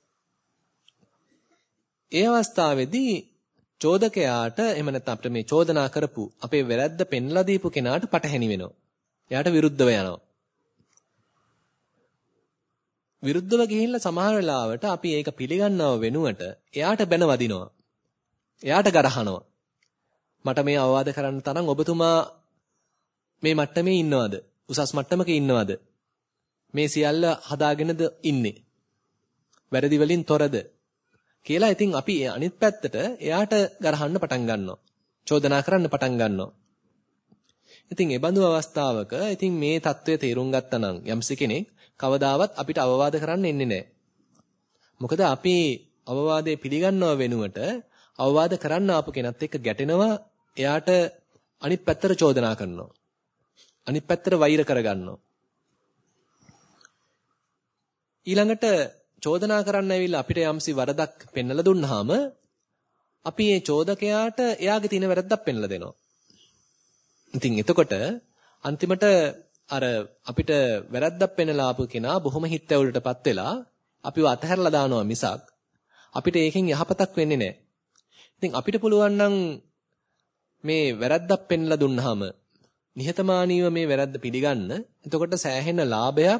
ඒ අවස්ථාවේදී චෝදකයාට එහෙම නැත්නම් අපිට මේ චෝදනා කරපු අපේ වැරද්ද පෙන්ලා දීපු කෙනාට පටහැනි වෙනවා. එයාට විරුද්ධව යනවා. විරුද්ධව ගිහිල්ලා සමහර වෙලාවට අපි ඒක පිළිගන්නව වෙනුවට එයාට බැන වදිනවා. එයාට ගරහනවා. මට මේ අවවාද කරන්න තරම් ඔබතුමා මේ මට්ටමේ ඉන්නවද? උසස් මට්ටමක ඉන්නවද? මේ සියල්ල හදාගෙනද ඉන්නේ? වැරදි වලින් තොරද? කියලා ඉතින් අපි අනිත් පැත්තට එයාට ගරහන්න පටන් ගන්නවා. චෝදනා කරන්න පටන් ගන්නවා. ඉතින් ඒ බඳු අවස්ථාවක ඉතින් මේ தত্ত্বය තේරුම් ගත්තා නම් යම්සි කෙනෙක් කවදාවත් අපිට අවවාද කරන්න එන්නේ නැහැ. මොකද අපි අවවාදේ පිළිගන්නව වෙනුවට අවවාද කරන්න ආපු කෙනත් එක්ක ගැටෙනවා. එයාට අනිත් පැත්තට චෝදනා කරනවා. අනිත් පැත්තට වෛර කරගන්නවා. ඊළඟට චෝදනා කරන්න ඇවිල්ලා අපිට යම්සි වරදක් පෙන්වලා දුන්නාම අපි මේ චෝදකයාට එයාගේ තියෙන වැරද්දක් පෙන්වලා දෙනවා. ඉතින් එතකොට අන්තිමට අර අපිට වැරද්දක් පෙන්වලා ආපු කෙනා බොහොම හිත ඇවුලටපත් වෙලා අපිව අතහැරලා දානවා මිසක් අපිට ඒකෙන් යහපතක් වෙන්නේ නැහැ. ඉතින් අපිට පුළුවන් නම් මේ වැරද්දක් පෙන්වලා දුන්නාම නිහතමානීව මේ වැරද්ද පිළිගන්න. එතකොට සෑහෙන ලාභයක්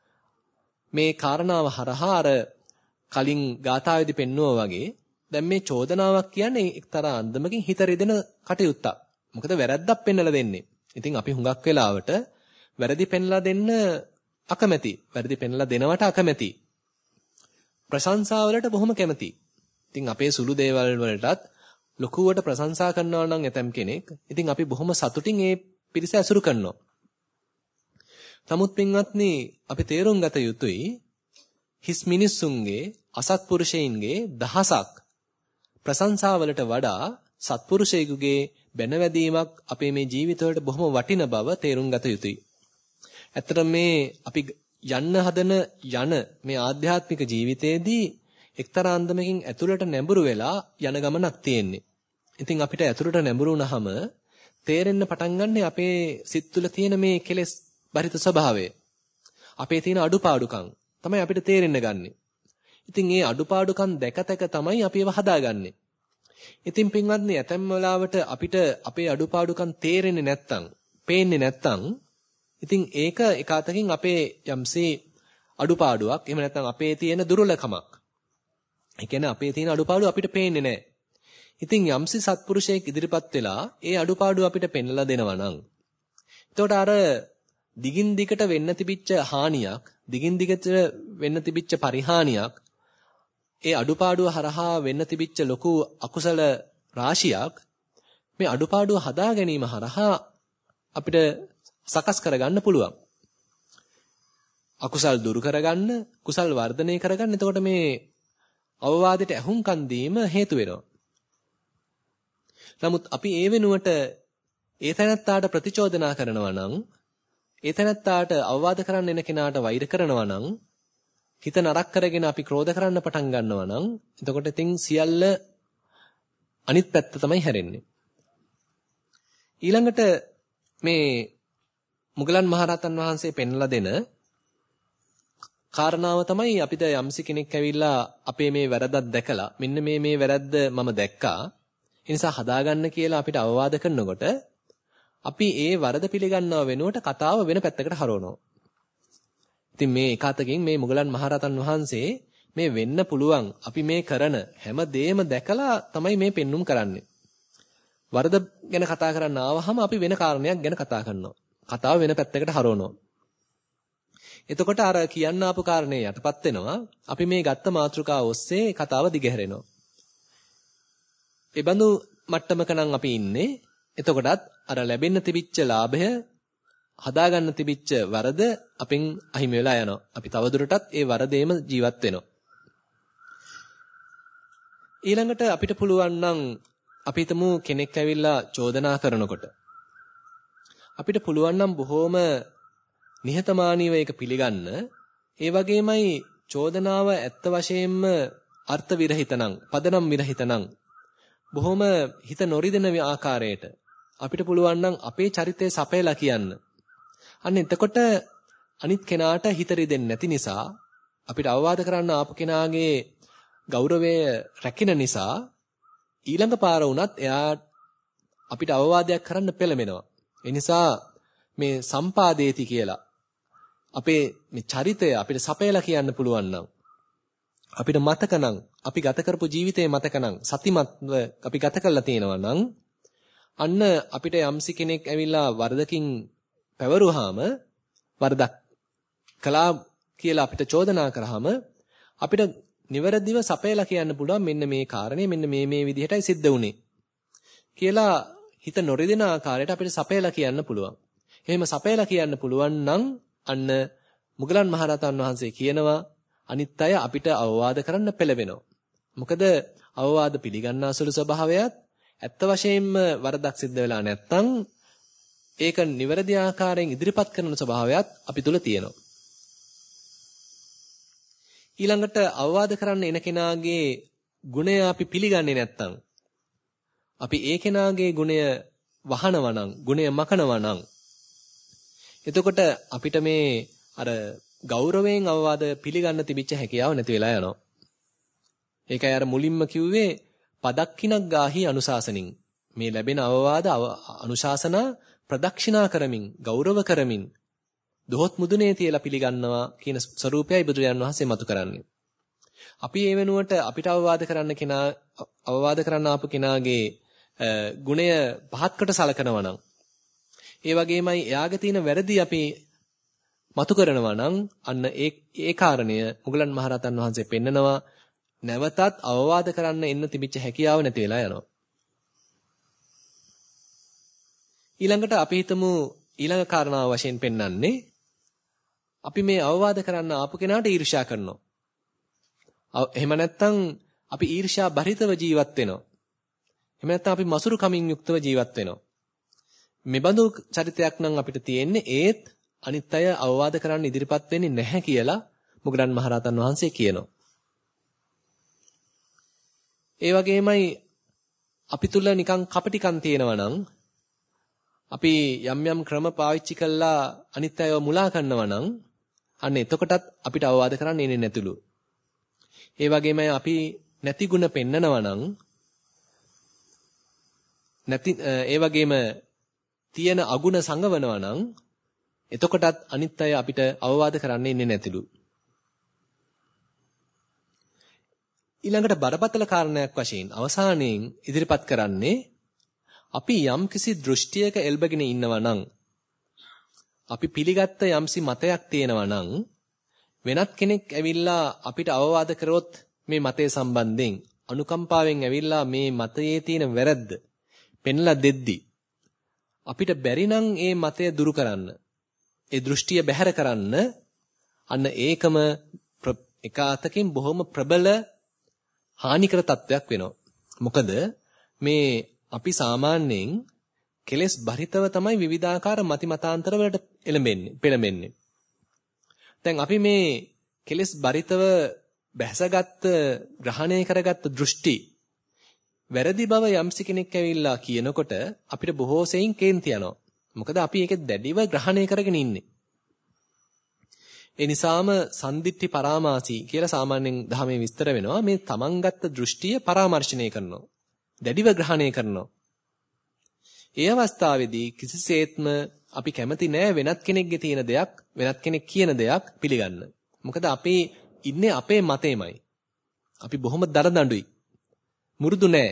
මේ කාරණාව හරහා අර කලින් ගාථාවේදී පෙන්නුවා වගේ දැන් මේ චෝදනාවක් කියන්නේ එක්තරා අන්දමකින් හිත රිදෙන කටයුත්තක්. මොකද වැරද්දක් පෙන්වලා දෙන්නේ. ඉතින් අපි හුඟක් වෙලාවට වැරදි පෙන්ලා දෙන්න අකමැති. වැරදි පෙන්ලා දෙනවට අකමැති. ප්‍රශංසාවලට බොහොම කැමති. ඉතින් අපේ සුළු දේවල් වලටත් ලොකුවට ප්‍රශංසා කරනවා නම් ඇතම් කෙනෙක්. ඉතින් අපි බොහොම සතුටින් ඒ පිරිස ඇසුරු කරනවා. නමුත් පින්වත්නි අපි තේරුම් ගත යුතුයි හිස් මිනිස්සුන්ගේ අසත්පුරුෂයින්ගේ දහසක් ප්‍රශංසාවලට වඩා සත්පුරුෂයෙකුගේ බැනවැදීමක් අපේ මේ ජීවිතවලට බොහොම වටින බව තේරුම් ගත යුතුයි. ඇත්තටම මේ අපි යන්න හදන මේ ආධ්‍යාත්මික ජීවිතයේදී එක්තරා අන්දමකින් ඇතුළට නැඹුරු වෙලා යන ගමනක් තියෙන්නේ. ඉතින් අපිට ඇතුළට නැඹුරු වුණාම තේරෙන්න පටන් ගන්න අපේ සිත් තුළ තියෙන මේ කෙලෙස් බරිත ස්වභාවය. අපේ තියෙන අඩුපාඩුකම් තමයි අපිට තේරෙන්න ගන්නෙ. ඉතින් මේ අඩුපාඩුකම් දැක තමයි අපි ඒව හදාගන්නේ. ඉතින් පින්වත්නි ඇතැම් වෙලාවට අපිට අපේ අඩුපාඩුකම් තේරෙන්නේ නැත්තම්, පේන්නේ නැත්තම් ඉතින් ඒක එක අතකින් අපේ යම්සේ අඩුපාඩුවක්, එහෙම නැත්නම් අපේ තියෙන දුර්වලකමක්. ඒ කියන්නේ අපේ තියෙන අඩුපාඩු අපිට පේන්නේ නැහැ. ඉතින් යම්සි සත්පුරුෂයෙක් ඉදිරිපත් වෙලා ඒ අඩුපාඩු අපිට පෙන්වලා දෙනවා නම් එතකොට අර දිගින් දිගට වෙන්න තිබිච්ච හානියක්, දිගින් දිගට වෙන්න තිබිච්ච පරිහානියක්, ඒ අඩුපාඩුව හරහා වෙන්න තිබිච්ච ලොකු අකුසල රාශියක් මේ අඩුපාඩුව හදා ගැනීම හරහා අපිට සකස් කරගන්න පුළුවන්. අකුසල් දුරු කරගන්න, කුසල් වර්ධනය කරගන්න. එතකොට මේ අවවාදයට ඇහුම්කන් දීම හේතු වෙනවා. නමුත් අපි ඒ වෙනුවට ඒ තැනත්තාට ප්‍රතිචෝදනා කරනවා නම්, ඒ තැනත්තාට අවවාද කරන්න එන කෙනාට වෛර කරනවා නම්, හිත නරක කරගෙන අපි ක්‍රෝධ කරන්න පටන් ගන්නවා නම්, එතකොට ඉතින් සියල්ල අනිත් පැත්ත තමයි හැරෙන්නේ. ඊළඟට මේ මුගලන් මහරහතන් වහන්සේ පෙන්ලා දෙන කාරණාව තමයි අපිට යම්සි කෙනෙක් ඇවිල්ලා අපේ මේ වැරදක් දැකලා මෙන්න මේ වැරද්ද මම දැක්කා. ඒ නිසා හදාගන්න කියලා අපිට අවවාද කරනකොට අපි ඒ වරද පිළිගන්නව වෙනුවට කතාව වෙන පැත්තකට හරවනවා. ඉතින් මේ එකතකින් මේ මුගලන් මහරහතන් වහන්සේ මේ වෙන්න පුළුවන් අපි මේ කරන හැම දෙයක්ම දැකලා තමයි මේ පෙන්눔 කරන්නේ. වරද ගැන කතා කරන්න ආවහම අපි වෙන කාරණයක් ගැන කතා කරනවා. කතාව වෙන පැත්තකට හරවනවා. එතකොට අර කියන්න ආපු කාරණේ යටපත් වෙනවා. අපි මේ ගත්ත මාතෘකාව ඔස්සේ කතාව දිගහැරෙනවා. ඒ බඳු මට්ටමක නම් අපි ඉන්නේ. එතකොටත් අර ලැබෙන්න තිබිච්ච ලාභය හදාගන්න තිබිච්ච වරද අපෙන් අහිමි වෙලා යනවා. අපි තවදුරටත් ඒ වරදේම ජීවත් වෙනවා. ඊළඟට අපිට පුළුවන් නම් අපි හිතමු කෙනෙක් ඇවිල්ලා චෝදනා කරනකොට අපිට පුළුවන් නම් බොහොම නිහතමානීව ඒක පිළිගන්න. ඒ වගේමයි චෝදනාව ඇත්ත වශයෙන්ම අර්ථ විරහිතනම්, පදනම් විරහිතනම් බොහොම හිත නොරිදෙන ආකාරයට අපිට පුළුවන් නම් අපේ චරිතය සපයලා කියන්න. අන්න එතකොට අනිත් කෙනාට හිත රිදෙන්නේ නැති නිසා අපිට අවවාද කරන්න ආපු කෙනාගේ ගෞරවය රැකින නිසා ඊළඟ පාර වුණත් එයා අපිට අවවාදයක් කරන්න පෙළඹෙනවා. ඒ නිසා මේ සම්පාදේති කියලා අපේ මේ චරිතය අපිට සපයලා කියන්න පුළුවන් නම් අපිට මතකනම් අපි ගත කරපු ජීවිතේ මතකනම් සතිමත්ව අපි ගත කරලා තියෙනවා නම් අන්න අපිට යම්සි කෙනෙක් ඇවිල්ලා වරදකින් පැවරුවාම වරදක් කළා කියලා අපිට චෝදනා කරාම අපිට නිවැරදිව සපයලා කියන්න පුළුවන් මෙන්න මේ කාරණේ මෙන්න මේ විදිහටයි සිද්ධ වුනේ කියලා හිත නොරිදෙන ආකාරයට අපිට සපයලා කියන්න පුළුවන්. එහෙම සපයලා කියන්න පුළුවන් නම් අන්න මුගලන් මහරහතන් වහන්සේ කියනවා අනිත් අය අපිට අවවාද කරන්න පෙළවෙනවා. මොකද අවවාද පිළිගන්නා සුළු ස්වභාවයත් ඇත්ත වශයෙන්ම වරදක් සිද්ධ වෙලා නැත්නම් ඒක නිවැරදි ආකාරයෙන් ඉදිරිපත් කරන ස්වභාවයත් අපි තුල තියෙනවා. ඊළඟට අවවාද කරන්න එන කෙනාගේ ගුණය අපි පිළිගන්නේ නැත්නම් අපි ඒ කෙනාගේ ගුණය වහනවා නම් ගුණය මකනවා නම් එතකොට අපිට මේ අර ගෞරවයෙන් අවවාද පිළිගන්න තිබිච්ච හැකියාව නැති වෙලා යනවා. ඒකයි අර මුලින්ම කිව්වේ පදක්කිනක් ගාහි අනුශාසනින් මේ ලැබෙන අවවාද අනුශාසනා ප්‍රදක්ෂිනා කරමින් ගෞරව කරමින් දොහොත් මුදුනේ තියලා පිළිගන්නවා කියන ස්වરૂපයයි බුදුරජාන් වහන්සේ මතු කරන්නේ. අපි ඒ වෙනුවට අපිට අවවාද කරන්න ආපු කෙනාගේ ගුණය පහත්කට සලකනවා නම් ඒ වගේමයි එයාගේ තියෙන වැරදි අපි මතු කරනවා නම් අන්න ඒ කාරණය මුගලන් මහරහතන් වහන්සේ පෙන්නනවා නැවතත් අවවාද කරන්න එන්න තිබිච්ච හැකියාව නැති වෙලා යනවා. ඊළඟට අපි හිතමු ඊළඟ කාරණාව වශයෙන් පෙන්වන්නේ අපි මේ අවවාද කරන්න ආපු කෙනාට ඊර්ෂ්‍යා කරනවා. එහෙම නැත්නම් අපි ඊර්ෂ්‍යා බරිතව ජීවත් වෙනවා. එහෙම නැත්නම් අපි මසුරු කමින් යුක්තව ජීවත් වෙනවා. මෙබඳු චරිතයක් නම් අපිට තියෙන්නේ ඒත් අනිත් අය අවවාද කරන්න ඉදිරිපත් වෙන්නේ නැහැ කියලා මුගලන් මහරහතන් වහන්සේ කියනවා. ඒ වගේමයි අපි තුල නිකන් කපටිකම් තියෙනවා නම් අපි යම් ක්‍රම පාවිච්චි කළා අනිත් අයව මුලා කරනවා නම් අන්න එතකොටත් අපිට අවවාද කරන්න එන්නේ නැතුළු. ඒ වගේමයි අපි නැති ಗುಣ පෙන්නනවා නම් ඒ වගේම තියෙන අගුණ සංගවනවා නම් එතකොටත් අනිත් අය අපිට අවවාද කරන්න ඉන්නේ නැතිලු. ඊළඟට බරපතල කාරණයක් වශයෙන් අවසානයේ ඉදිරිපත් කරන්නේ අපි යම්කිසි දෘෂ්ටියක එල්බගෙන ඉන්නවා නම් අපි පිළිගත්ත යම්සි මතයක් තියෙනවා නම් වෙනත් කෙනෙක් ඇවිල්ලා අපිට අවවාද කරොත් මේ මතය සම්බන්ධයෙන් අනුකම්පාවෙන් ඇවිල්ලා මේ මතයේ තියෙන වැරද්ද පෙන්ලා දෙද්දි අපිට බැරි නම් ඒ මතය දුරු කරන්න ඒ දෘෂ්ටිය බැහැර කරන්න අන්න ඒකම එක අතකින් බොහොම ප්‍රබල හානිකර තත්වයක් වෙනවා. මොකද මේ අපි සාමාන්‍යයෙන් කෙලෙස් බරිතව තමයි විවිධාකාර මතිමතාන්තර වලට පෙළඹෙන්නේ. දැන් අපි මේ කෙලෙස් බරිතව බැසගත් ග්‍රහණය කරගත් දෘෂ්ටි වැරදි බව යම්සි කෙනෙක් ඇවිල්ලා කියනකොට අපිට බොහෝ සෙයින් කේන්ති යනවා. මොකද අපි ඒක දැඩිව ග්‍රහණය කරගෙන ඉන්නේ. ඒ නිසාම සම්දිට්ඨි පරාමාසී කියලා සාමාන්‍යයෙන් ධර්මයේ විස්තර වෙනවා. මේ තමන් ගත්ත දෘෂ්ටිය පරාමර්ශණය කරනවා. දැඩිව ග්‍රහණය කරනවා. ඒ අවස්ථාවේදී කිසිසේත්ම අපි කැමති නෑ වෙනත් කෙනෙක්ගේ තියෙන දෙයක්, වෙනත් කෙනෙක් කියන දෙයක් පිළිගන්න. මොකද අපි ඉන්නේ අපේ මතෙමයි. අපි බොහොම දරදඬුයි. මුරුදු නෑ.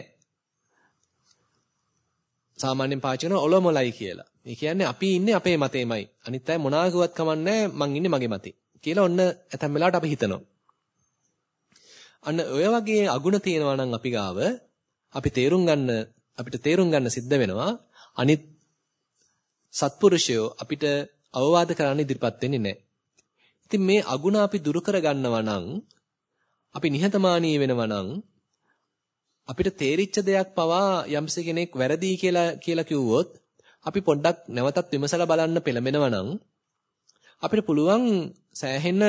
සාමාන්‍යයෙන් පාවිච්චි කරන ඔලොමලයි කියලා. ඒ කියන්නේ අපි ඉන්නේ අපේ මතෙමයි. අනිත් අය මොනවා කිව්වත් කමන්නේ මං ඉන්නේ මගේ මතේ. කියලා ඔන්න ඇතැම් වෙලාවට අපි හිතනවා. අන්න ඔය වගේ අගුණ තියෙනවා නම් අපි ගාව අපි තේරුම් ගන්න අපිට තේරුම් ගන්න සිද්ධ වෙනවා අනිත් සත්පුරුෂයෝ අපිට අවවාද කරන්න ඉදිරිපත් වෙන්නේ නැහැ. ඉතින් මේ අගුණ අපි දුරු කර ගන්නවා නම් අපි නිහතමානී වෙනවා නම් අපිට තේරිච්ච දෙයක් පවා යම්ස කෙනෙක් වැරදි කියලා කිව්වොත් අපි පොඩ්ඩක් නැවතත් විමසලා බලන්න පෙළඹෙනවා නම් අපිට පුළුවන් සෑහෙන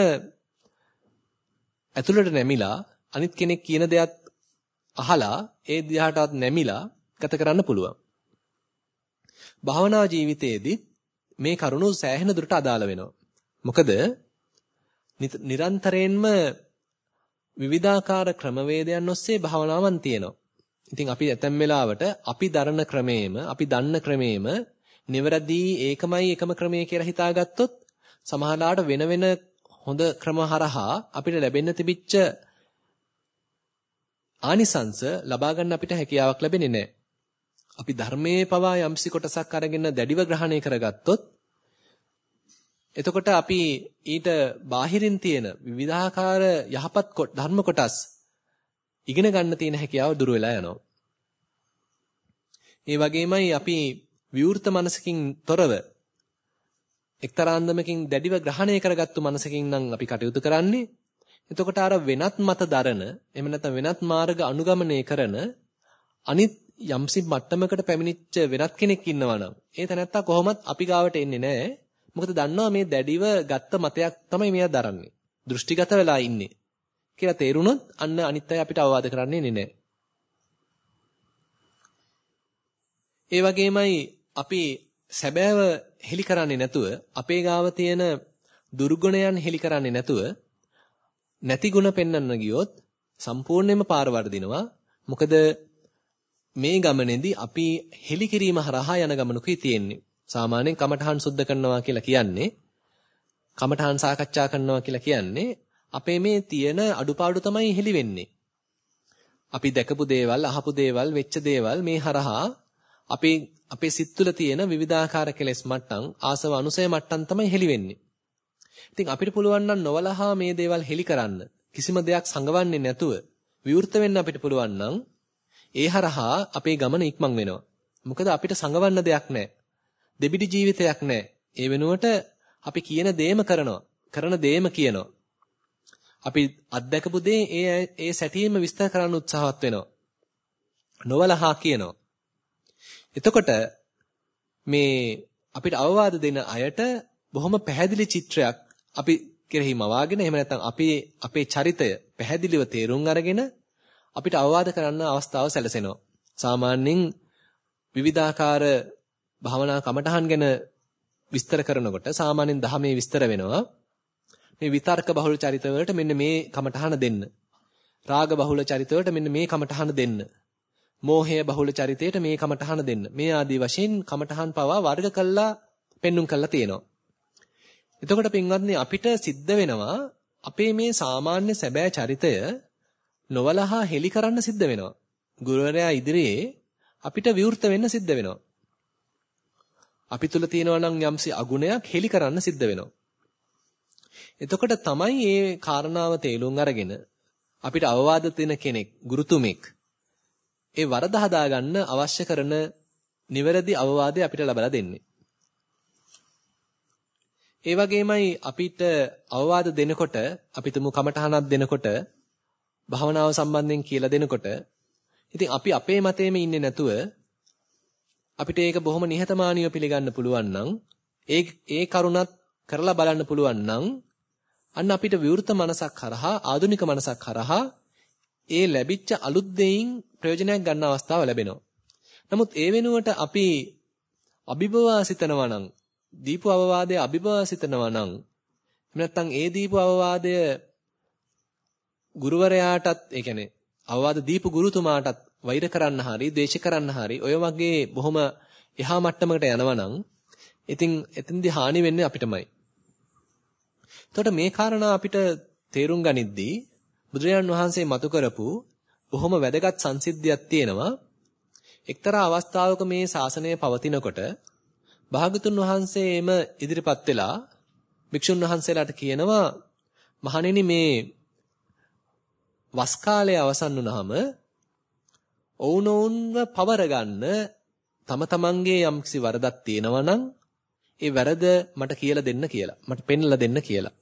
ඇතුළට නැමිලා අනිත් කෙනෙක් කියන දෙයක් අහලා ඒ දිහාටවත් නැමිලා ගත කරන්න පුළුවන්. භාවනා ජීවිතයේදී මේ කරුණු සෑහෙන දුරට අදාළ වෙනවා. මොකද නිරන්තරයෙන්ම විවිධාකාර ක්‍රමවේදයන් ඔස්සේ භාවනාවන් තියෙනවා. ඉතින් අපි ඇතැම් වෙලාවට අපි දරන ක්‍රමේම අපි දන්න ක්‍රමේම නිවැරදි ඒකමයි එකම ක්‍රමය කියලා හිතාගත්තොත් සමහරවිට වෙන වෙන හොඳ ක්‍රම හරහා අපිට ලැබෙන්න තිබිච්ච ආනිසංස ලබා ගන්න අපිට හැකියාවක් ලැබෙන්නේ නැහැ. අපි ධර්මයේ පවා යම්සි කොටසක් අරගෙන දැඩිව ග්‍රහණය කරගත්තොත් එතකොට අපි ඊට බාහිරින් තියෙන විවිධාකාර යහපත් ධර්ම කොටස් ඉගෙන ගන්න තියෙන හැකියාව දුර වෙලා යනවා. ඒ වගේමයි අපි විවෘත මනසකින් තොරව එක්තරා අන්දමකින් දැඩිව ග්‍රහණය කරගත්තු මනසකින් නම් අපි කටයුතු කරන්නේ. එතකොට අර වෙනත් මත දරන එහෙම නැත්නම් වෙනත් මාර්ග අනුගමනය කරන අනිත් යම්සි මට්ටමකට පැමිණිච්ච වෙනත් කෙනෙක් ඉන්නවා නම් ඒ තැනත්තා කොහොමත් අපි ගාවට එන්නේ නැහැ. මොකද දන්නවා මේ දැඩිව ගත්ත මතයක් තමයි මෙයා දරන්නේ. දෘෂ්ටිගත වෙලා ඉන්නේ. කියලා තේරුණොත් අන්න අනිත් අය අපිට අවවාද කරන්නේ නැහැ. ඒ වගේමයි අපි සැබෑව හෙලි කරන්නේ නැතුව අපේ ගාව තියෙන දුර්ගුණයන් හෙලි කරන්නේ නැතුව නැති ಗುಣ පෙන්වන්න ගියොත් සම්පූර්ණයෙන්ම පාර වර්ධිනවා. මොකද මේ ගමනේදී අපි හෙලි කිරීම හරහා යන ගමනකුයි තියෙන්නේ. සාමාන්‍යයෙන් කමඨහන් සුද්ධ කරනවා කියලා කියන්නේ කමඨහන් සාකච්ඡා කරනවා කියලා කියන්නේ අපේ මේ තියෙන අඩුපාඩු තමයි හෙලි වෙන්නේ. අපි දැකපු දේවල්, අහපු දේවල්, වෙච්ච දේවල් මේ හරහා අපේ සිත් තුළ තියෙන විවිධාකාර කෙලෙස් මට්ටම්, ආසව අනුසය මට්ටම් තමයි හෙලි වෙන්නේ. ඉතින් අපිට පුළුවන් නම් නොවලහා මේ දේවල් හෙලි කරන්න. කිසිම දෙයක් සංගවන්නේ නැතුව විවෘත වෙන්න අපිට පුළුවන් නම් ඒ හරහා අපේ ගමන ඉක්මන් වෙනවා. මොකද අපිට සංගවන්න දෙයක් නැහැ. දෙබිඩි ජීවිතයක් නැහැ. ඒ වෙනුවට අපි කියන දේම කරනවා. කරන දේම කියනවා. අපි අත්දැකපු දේ ඒ සැටියෙම විස්තර කරන්න උත්සාහවත් වෙනවා. නොවලහා කියනවා. එතකොට මේ අපිට අවවාද දෙන අයට බොහොම පැහැදිලි චිත්‍රයක් අපි කෙරෙහි මවාගෙන එහෙම නැත්නම් අපේ චරිතය පැහැදිලිව තේරුම් අරගෙන අපිට අවවාද කරන්න අවස්ථාව සැලසෙනවා. සාමාන්‍යයෙන් විවිධාකාර භාවනා කමඨහන් ගැන විස්තර කරනකොට සාමාන්‍යයෙන් ධර්මයේ විස්තර වෙනවා. මේ විතර්ක බහුල චරිත වලට මෙන්න මේ කමඨහන දෙන්න. රාග බහුල චරිත වලට මෙන්න මේ කමඨහන දෙන්න. මෝහය බහුල චරිතයට මේ කමඨහන දෙන්න. මේ ආදී වශයෙන් කමඨහන් පවා වර්ග කළා පෙන්눔 කළා තියෙනවා. එතකොට පින්වත්නි අපිට සිද්ධ වෙනවා අපේ මේ සාමාන්‍ය සැබෑ චරිතය නොවලහා හෙලි කරන්න සිද්ධ වෙනවා. ගුරුවරයා ඉදිරියේ අපිට විවෘත වෙන්න සිද්ධ වෙනවා. අපි තුල තියෙනවා නම් යම්සි අගුණයක් හෙලි කරන්න සිද්ධ වෙනවා. එතකොට තමයි මේ කාරණාව තේරුම් අරගෙන අපිට අවවාද දෙන කෙනෙක්, ගුරුතුමෙක් ඒ වරද හදාගන්න අවශ්‍ය කරන නිවැරදි අවවාදය අපිට ලබා දෙන්නේ. ඒ වගේමයි අපිට අවවාද දෙනකොට අපි තුමු කමඨහනක් දෙනකොට භාවනාව සම්බන්ධයෙන් කියලා දෙනකොට ඉතින් අපි අපේ මතයේම ඉන්නේ නැතුව අපිට ඒක බොහොම නිහතමානීව පිළිගන්න පුළුවන් නම් ඒ කරුණත් කරලා බලන්න පුළුවන් නම් අන්න අපිට විවෘත මනසක් කරහා ආධුනික මනසක් කරහා ඒ ලැබිච්ච අලුත් දෙයින් ප්‍රයෝජනයක් ගන්න අවස්ථාව ලැබෙනවා. නමුත් ඒ වෙනුවට අපි අභිභවාසිතනවා නම් දීපු අවවාදය අභිභවාසිතනවා නම් නැත්නම් ඒ දීපු අවවාදය ගුරුවරයාටත් ඒ කියන්නේ අවවාද දීපු ගුරුතුමාටත් වෛර කරන්න හරි ද්වේෂ කරන්න හරි ඔය වගේ බොහොම එහා මට්ටමකට යනවා නම් ඉතින් එතෙන්දී හානි වෙන්නේ අපිටමයි. එතකොට මේ කාරණා අපිට තේරුම් ගනිද්දී බුදුරජාණන් වහන්සේ මතු කරපු බොහොම වැදගත් සංසිද්ධියක් තියෙනවා. එක්තරා අවස්ථාවක මේ ශාසනය පවතිනකොට භාගතුන් වහන්සේම ඉදිරිපත් වෙලා භික්ෂුන් වහන්සේලාට කියනවා මහණෙනි මේ වස් කාලය අවසන් වුනහම ඔවුනොවුන්ව පවර ගන්න තම තමන්ගේ යම්කිසි වරදක් තියෙනවා නම් ඒ වැරද මට කියලා දෙන්න කියලා. මට පෙන්ලා දෙන්න කියලා.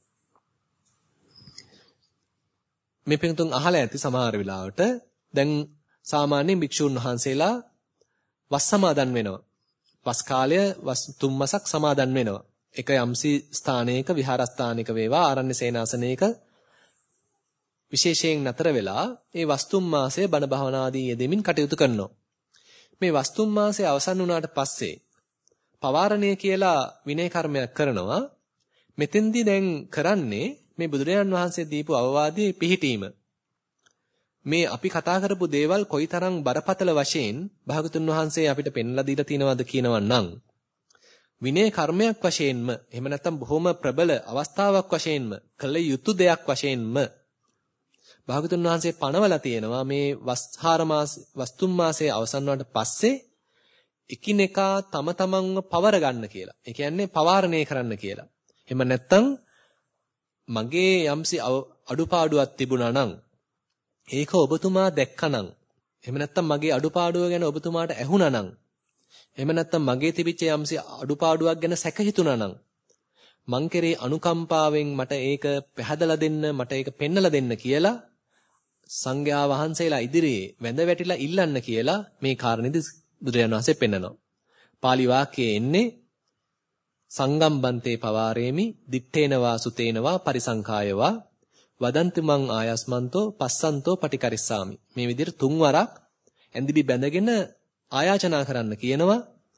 මේ පිටුතුන් අහලා ඇති සමහර වෙලාවට දැන් සාමාන්‍ය භික්ෂුන් වහන්සේලා වස් සමාදන් වෙනවා. වස් කාලය තුන් මාසක් සමාදන් වෙනවා. එක යම්සි ස්ථානයක විහාරස්ථානික වේවා ආරණ්‍ය සේනාසනයක විශේෂයෙන් නතර වෙලා මේ වස්තුම් මාසය බණ භාවනාදී යෙදෙමින් කටයුතු කරනවා. මේ වස්තුම් මාසය අවසන් වුණාට පස්සේ පවාරණය කියලා විනය කර්මයක් කරනවා. මෙතෙන්දී දැන් කරන්නේ මේ බුදුරජාන් වහන්සේ දීපු අවවාදයේ පිහිටීම. මේ අපි කතා කරපු දේවල් කොයිතරම් බරපතල වශයෙන් භාගතුන් වහන්සේ අපිට පෙන්ලා දීලා තියෙනවද කියනවා නම් විනය කර්මයක් වශයෙන්ම එහෙම නැත්නම් බොහොම ප්‍රබල අවස්ථාවක් වශයෙන්ම කළ යුතු දෙයක් වශයෙන්ම භාගතුන් වහන්සේ පනවලා තියෙනවා මේ වස්තුම් මාසයේ අවසන් වුණාට පස්සේ එකිනෙකා තම තමන්ව පවර ගන්න කියලා. ඒ කියන්නේ පවාරණය කරන්න කියලා. එහෙම නැත්නම් මගේ යම්සි අඩුපාඩුවක් තිබුණා නම් ඒක ඔබතුමා දැක්කනම් එහෙම නැත්නම් මගේ අඩුපාඩුව ගැන ඔබතුමාට ඇහුණා නම් එහෙම නැත්නම් මගේ තිබිච්ච යම්සි අඩුපාඩුවක් ගැන සැක හිතුණා නම් මං කෙරේ අනුකම්පාවෙන් මට ඒක පැහැදලා දෙන්න මට ඒක පෙන්නලා දෙන්න කියලා සංඝයා වහන්සේලා ඉදිරියේ වැඳ වැටිලා ඉල්ලන්න කියලා මේ කාරණේදී බුදුරජාණන් වහන්සේ පෙන්නනවා. පාලි වාක්‍යයේ එන්නේ සංගම්බන්තේ පවාරේමි දිත්තේනවා සුතේනවා පරිසංඛායවා වදන්ති මං ආයස්මන්තෝ පස්සන්තෝ පටිකරිස්සාමි. මේ විදිහට තුන් වරක් ඇඳිලි බැඳගෙන ආයාචනා කරන්න කියනවා.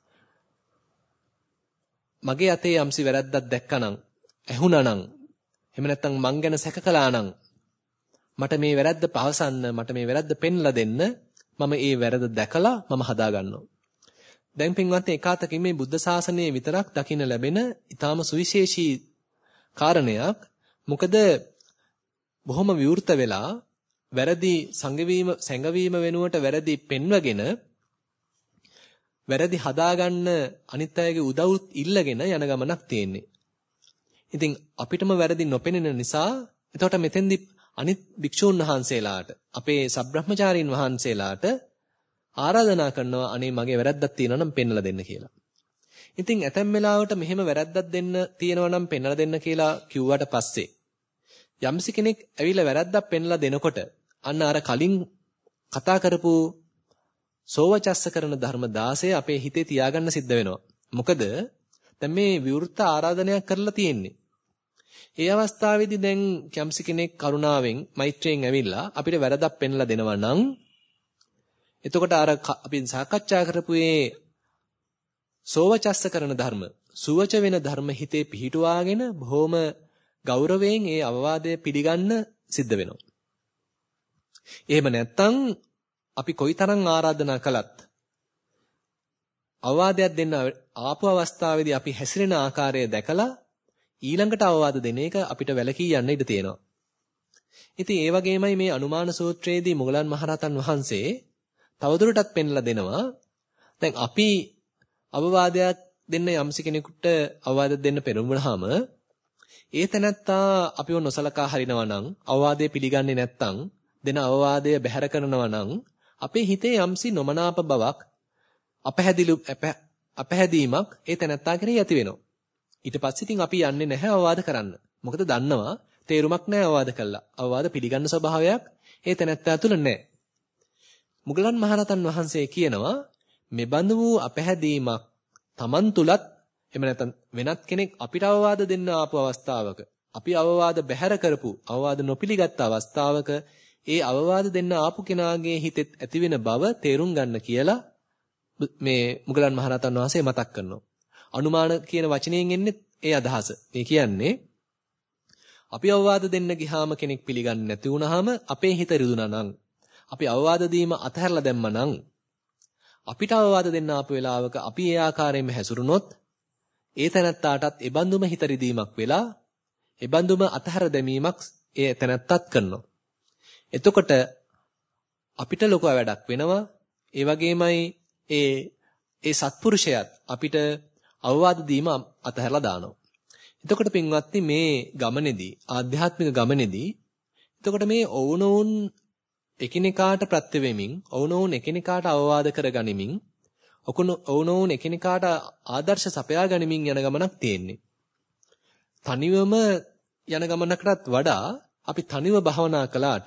මගේ අතේ යම්සි වැරද්දක් දැක්කනම් ඇහුණානම් එහෙම නැත්නම් මං ගැන සැක කළානම් මට මේ වැරද්ද පවසන්න මට මේ වැරද්ද පෙන්ලා දෙන්න මම ඒ වැරද්ද දැකලා මම හදා ගන්නවා. දැන් පින්වත්නි එකාතකින් මේ බුද්ධ ශාසනයේ විතරක් දකින්න ලැබෙන ඊටාම සුවිශේෂී කාරණයක්. මොකද බොහොම විවෘත වෙලා වැරදි සැඟවීම වෙනුවට වැරදි පෙන්වගෙන වැරදි හදාගන්න අනිත් අයගේ උදව් ඉල්ලගෙන යන ගමනක් තියෙන්නේ. ඉතින් අපිටම වැරදි නොපෙනෙන නිසා එතකොට මෙතෙන්දි අනිත් භික්ෂූන් වහන්සේලාට අපේ සබ්‍රහ්මචාරීන් වහන්සේලාට ආරාධනා කරනවා අනේ මගේ වැරද්දක් තියෙනවා නම් පෙන්වලා දෙන්න කියලා. ඉතින් ඇතැම් වෙලාවට මෙහෙම වැරද්දක් දෙන්න තියෙනවා නම් පෙන්වලා දෙන්න කියලා කිව්වට පස්සේ යම්සි කෙනෙක් ඇවිල්ලා වැරද්දක් පෙන්වලා දෙනකොට අන්න අර කලින් කතා කරපු සෝවචස්ස කරන ධර්ම 16 අපේ හිතේ තියාගන්න සිද්ධ වෙනවා. මොකද දැන් මේ විවෘත ආරාධනයක් කරලා තියෙන්නේ. ඒ අවස්ථාවේදී දැන් යම්සි කෙනෙක් කරුණාවෙන් මෛත්‍රියෙන් ඇවිල්ලා අපිට වැරද්දක් පෙන්වලා දෙනවා නම් එතකොට අර අපි සාකච්ඡා කරපු මේ සෝවචස්ස කරන ධර්ම සුවච වෙන ධර්ම හිතේ පිහිටුවාගෙන බොහොම ගෞරවයෙන් ඒ අවවාදය පිළිගන්න සිද්ධ වෙනවා. එහෙම නැත්නම් අපි කොයිතරම් ආරාධනා කළත් අවවාදයක් දෙන්න ආපු අවස්ථාවේදී අපි හැසිරෙන ආකාරය දැකලා ඊළඟට අවවාද දෙන එක අපිට වැළකී යන්න ඉඩ තියෙනවා. ඉතින් ඒ වගේමයි මේ අනුමාන සූත්‍රයේදී මොගලන් මහරහතන් වහන්සේ තවදුරටත් පෙන්ලා දෙනවා. දැන් අපි අවවාදයක් දෙන්න යම්සි කෙනෙකුට අවවාද දෙන්න පෙරමුණාම ඒ තැනත්තා අපිව නොසලකා හරිනවා නම් අවවාදය පිළිගන්නේ නැත්නම් දෙන අවවාදය බැහැර කරනවා නම් අපේ හිතේ යම්සි නොමනාප බවක් අපහැදීමක් ඒ තැනත්තා කෙරෙහි ඇති වෙනවා. ඊට පස්සේ ඉතින් අපි යන්නේ නැහැ අවවාද කරන්න. මොකද දන්නවා තේරුමක් නැහැ අවවාද කළා. අවවාද පිළිගන්න ස්වභාවයක් ඒ තැනත්තා තුල නැහැ. මුගලන් මහරහතන් වහන්සේ කියනවා මෙබඳු වූ අපහැදීමක් Taman තුලත් එහෙම නැත්නම් වෙනත් කෙනෙක් අපිට අවවාද දෙන්න ආපු අවස්ථාවක අපි අවවාද බැහැර කරපු අවවාද නොපිළිගත් අවස්ථාවක ඒ අවවාද දෙන්න ආපු කෙනාගේ හිතෙත් ඇතිවෙන බව තේරුම් ගන්න කියලා මේ මුගලන් මහරහතන් වහන්සේ මතක් කරනවා. අනුමාන කියන වචනයෙන් එන්නේ ඒ අදහස. මේ කියන්නේ අපි අවවාද දෙන්න ගියාම කෙනෙක් පිළිගන්නේ නැති වුනහම අපේ හිත රිදුනා නම් අපි අවවාද දීම අතහැරලා දැම්මා නම් අපිට අවවාද දෙන්න ආපු වෙලාවක අපි ඒ ආකාරයෙන්ම හැසිරුණොත් ඒ තැනත්තාටත් ඒ බඳුම හිත රිදීමක් වෙලා ඒ බඳුම අතහැර දැමීමක් ඒ තැනත්තත් කරනවා. එතකොට අපිට ලොකු වැඩක් වෙනවා. ඒ වගේමයි ඒ සත්පුරුෂයාත් අපිට අවවාද දීම අතහැරලා දානවා. එතකොට පින්වත්නි මේ ගමනේදී ආධ්‍යාත්මික ගමනේදී එතකොට මේ ඔවුනොවුන් එකිනෙකාට ප්‍රත්‍ය වෙමින් ඔවුනොවුන් එකිනෙකාට අවවාද කරගනිමින් ඔවුනොවුන් එකිනෙකාට ආදර්ශ සපයා ගනිමින් යන ගමනක් තියෙන්නේ. තනිවම යන ගමනකටත් වඩා අපි තනිව භවනා කළාට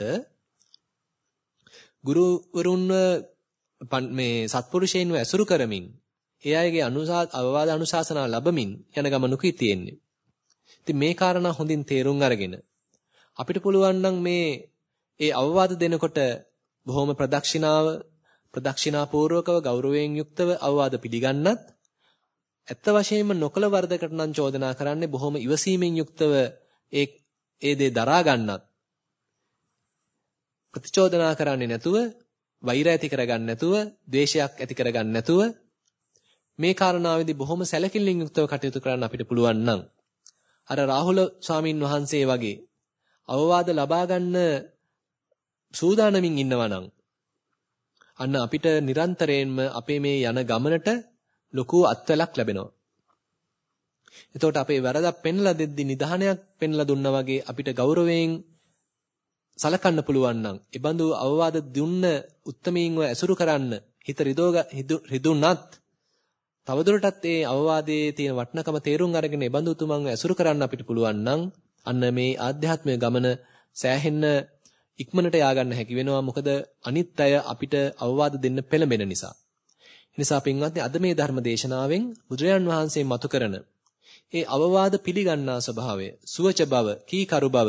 ගුරුවරුන්ව මේ සත්පුරුෂයන්ව ඇසුරු කරමින් ඒ අයගේ අවවාද අනුශාසනා ලැබමින් යන ගමනකුයි තියෙන්නේ. ඉතින් මේ කාරණා හොඳින් තේරුම් අරගෙන අපිට පුළුවන් නම් ඒ අවවාද දෙනකොට බොහොම ප්‍රදක්ෂිනාපූර්වකව ගෞරවයෙන් යුක්තව අවවාද පිළිගන්නත් ඇත්ත වශයෙන්ම නොකල වරදකට නම් චෝදනා කරන්නේ බොහොම ඉවසීමෙන් යුක්තව ඒ දේ දරා ගන්නත් ප්‍රතිචෝදනා කරන්නේ නැතුව වෛරය ඇති කරගන්න නැතුව ද්වේෂයක් ඇති කරගන්න නැතුව මේ කාරණාවේදී බොහොම සැලකිල්ලෙන් යුක්තව කටයුතු කරන්න අපිට පුළුවන් නම් අර රාහුල ස්වාමින් වහන්සේ වගේ අවවාද ලබා ගන්න සූදානමින් ඉන්නවා නම් අන්න අපිට නිරන්තරයෙන්ම අපේ මේ යන ගමනට ලොකු අත්වලක් ලැබෙනවා. එතකොට අපේ වැරදක් පෙන්ලා දෙද්දි නිධානයක් පෙන්ලා දුන්නා වගේ අපිට ගෞරවයෙන් සලකන්න පුළුවන් නම් ඒ බඳු අවවාද දුන්න උත්තමීන්ව ඇසුරු කරන්න හිත රිදුනත් තවදුරටත් ඒ අවවාදයේ තියෙන වටිනකම තේරුම් අරගෙන ඒ බඳු උතුමන්ව ඇසුරු කරන්න අපිට පුළුවන් නම් අන්න මේ ආධ්‍යාත්මික ගමන සෑහෙන්න ඉක්මනට යා ගන්න හැකි වෙනවා. මොකද අනිත් අය අපිට අවවාද දෙන්න පෙළඹෙන නිසා. ඒ නිසා පින්වත්නි අද මේ ධර්ම දේශනාවෙන් බුදුරජාන් වහන්සේ මතු කරන ඒ අවවාද පිළිගන්නා ස්වභාවය, සුවච බව, කීකරු බව,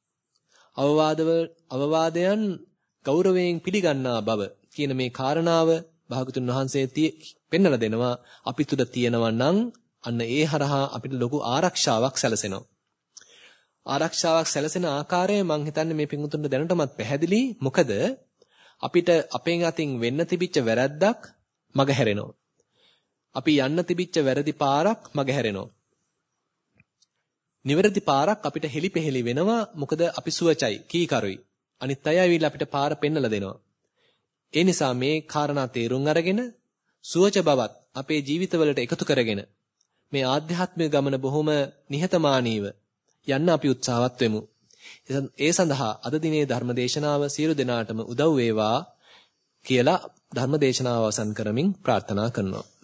අවවාදයන් ගෞරවයෙන් පිළිගන්නා බව කියන මේ කාරණාව භාගතුන් වහන්සේ පෙන්වලා දෙනවා. අපි තුල තියෙනවා නම් අන්න ඒ හරහා අපිට ලොකු ආරක්ෂාවක් සැලසෙනවා. ආරක්ෂාවක් සැලසෙන ආකාරය මම හිතන්නේ මේ පිඟුතුන්ට දැනටමත් පැහැදිලි. මොකද අපිට අපෙන් අතින් වෙන්න තිබිච්ච වැරද්දක් මගහැරෙනවා. අපි යන්න තිබිච්ච වැරදි පාරක් මගහැරෙනවා. නිවැරදි පාරක් අපිට හෙලිපෙහෙලි වෙනවා. මොකද අපි සුවචයි, කීකරුයි. අනිත් අය ඇවිල්ලා අපිට පාර පෙන්වලා දෙනවා. ඒ නිසා මේ කාරණා තේරුම් අරගෙන සුවච බවත් අපේ ජීවිතවලට එකතු කරගෙන මේ ආධ්‍යාත්මික ගමන බොහොම නිහතමානීව යන්න අපි උත්සාහවත් වෙමු. ඒ සඳහා අද දිනේ ධර්මදේශනාව සියලු දෙනාටම උදව් වේවා කියලා ධර්මදේශනාව අවසන් කරමින් ප්‍රාර්ථනා කරනවා.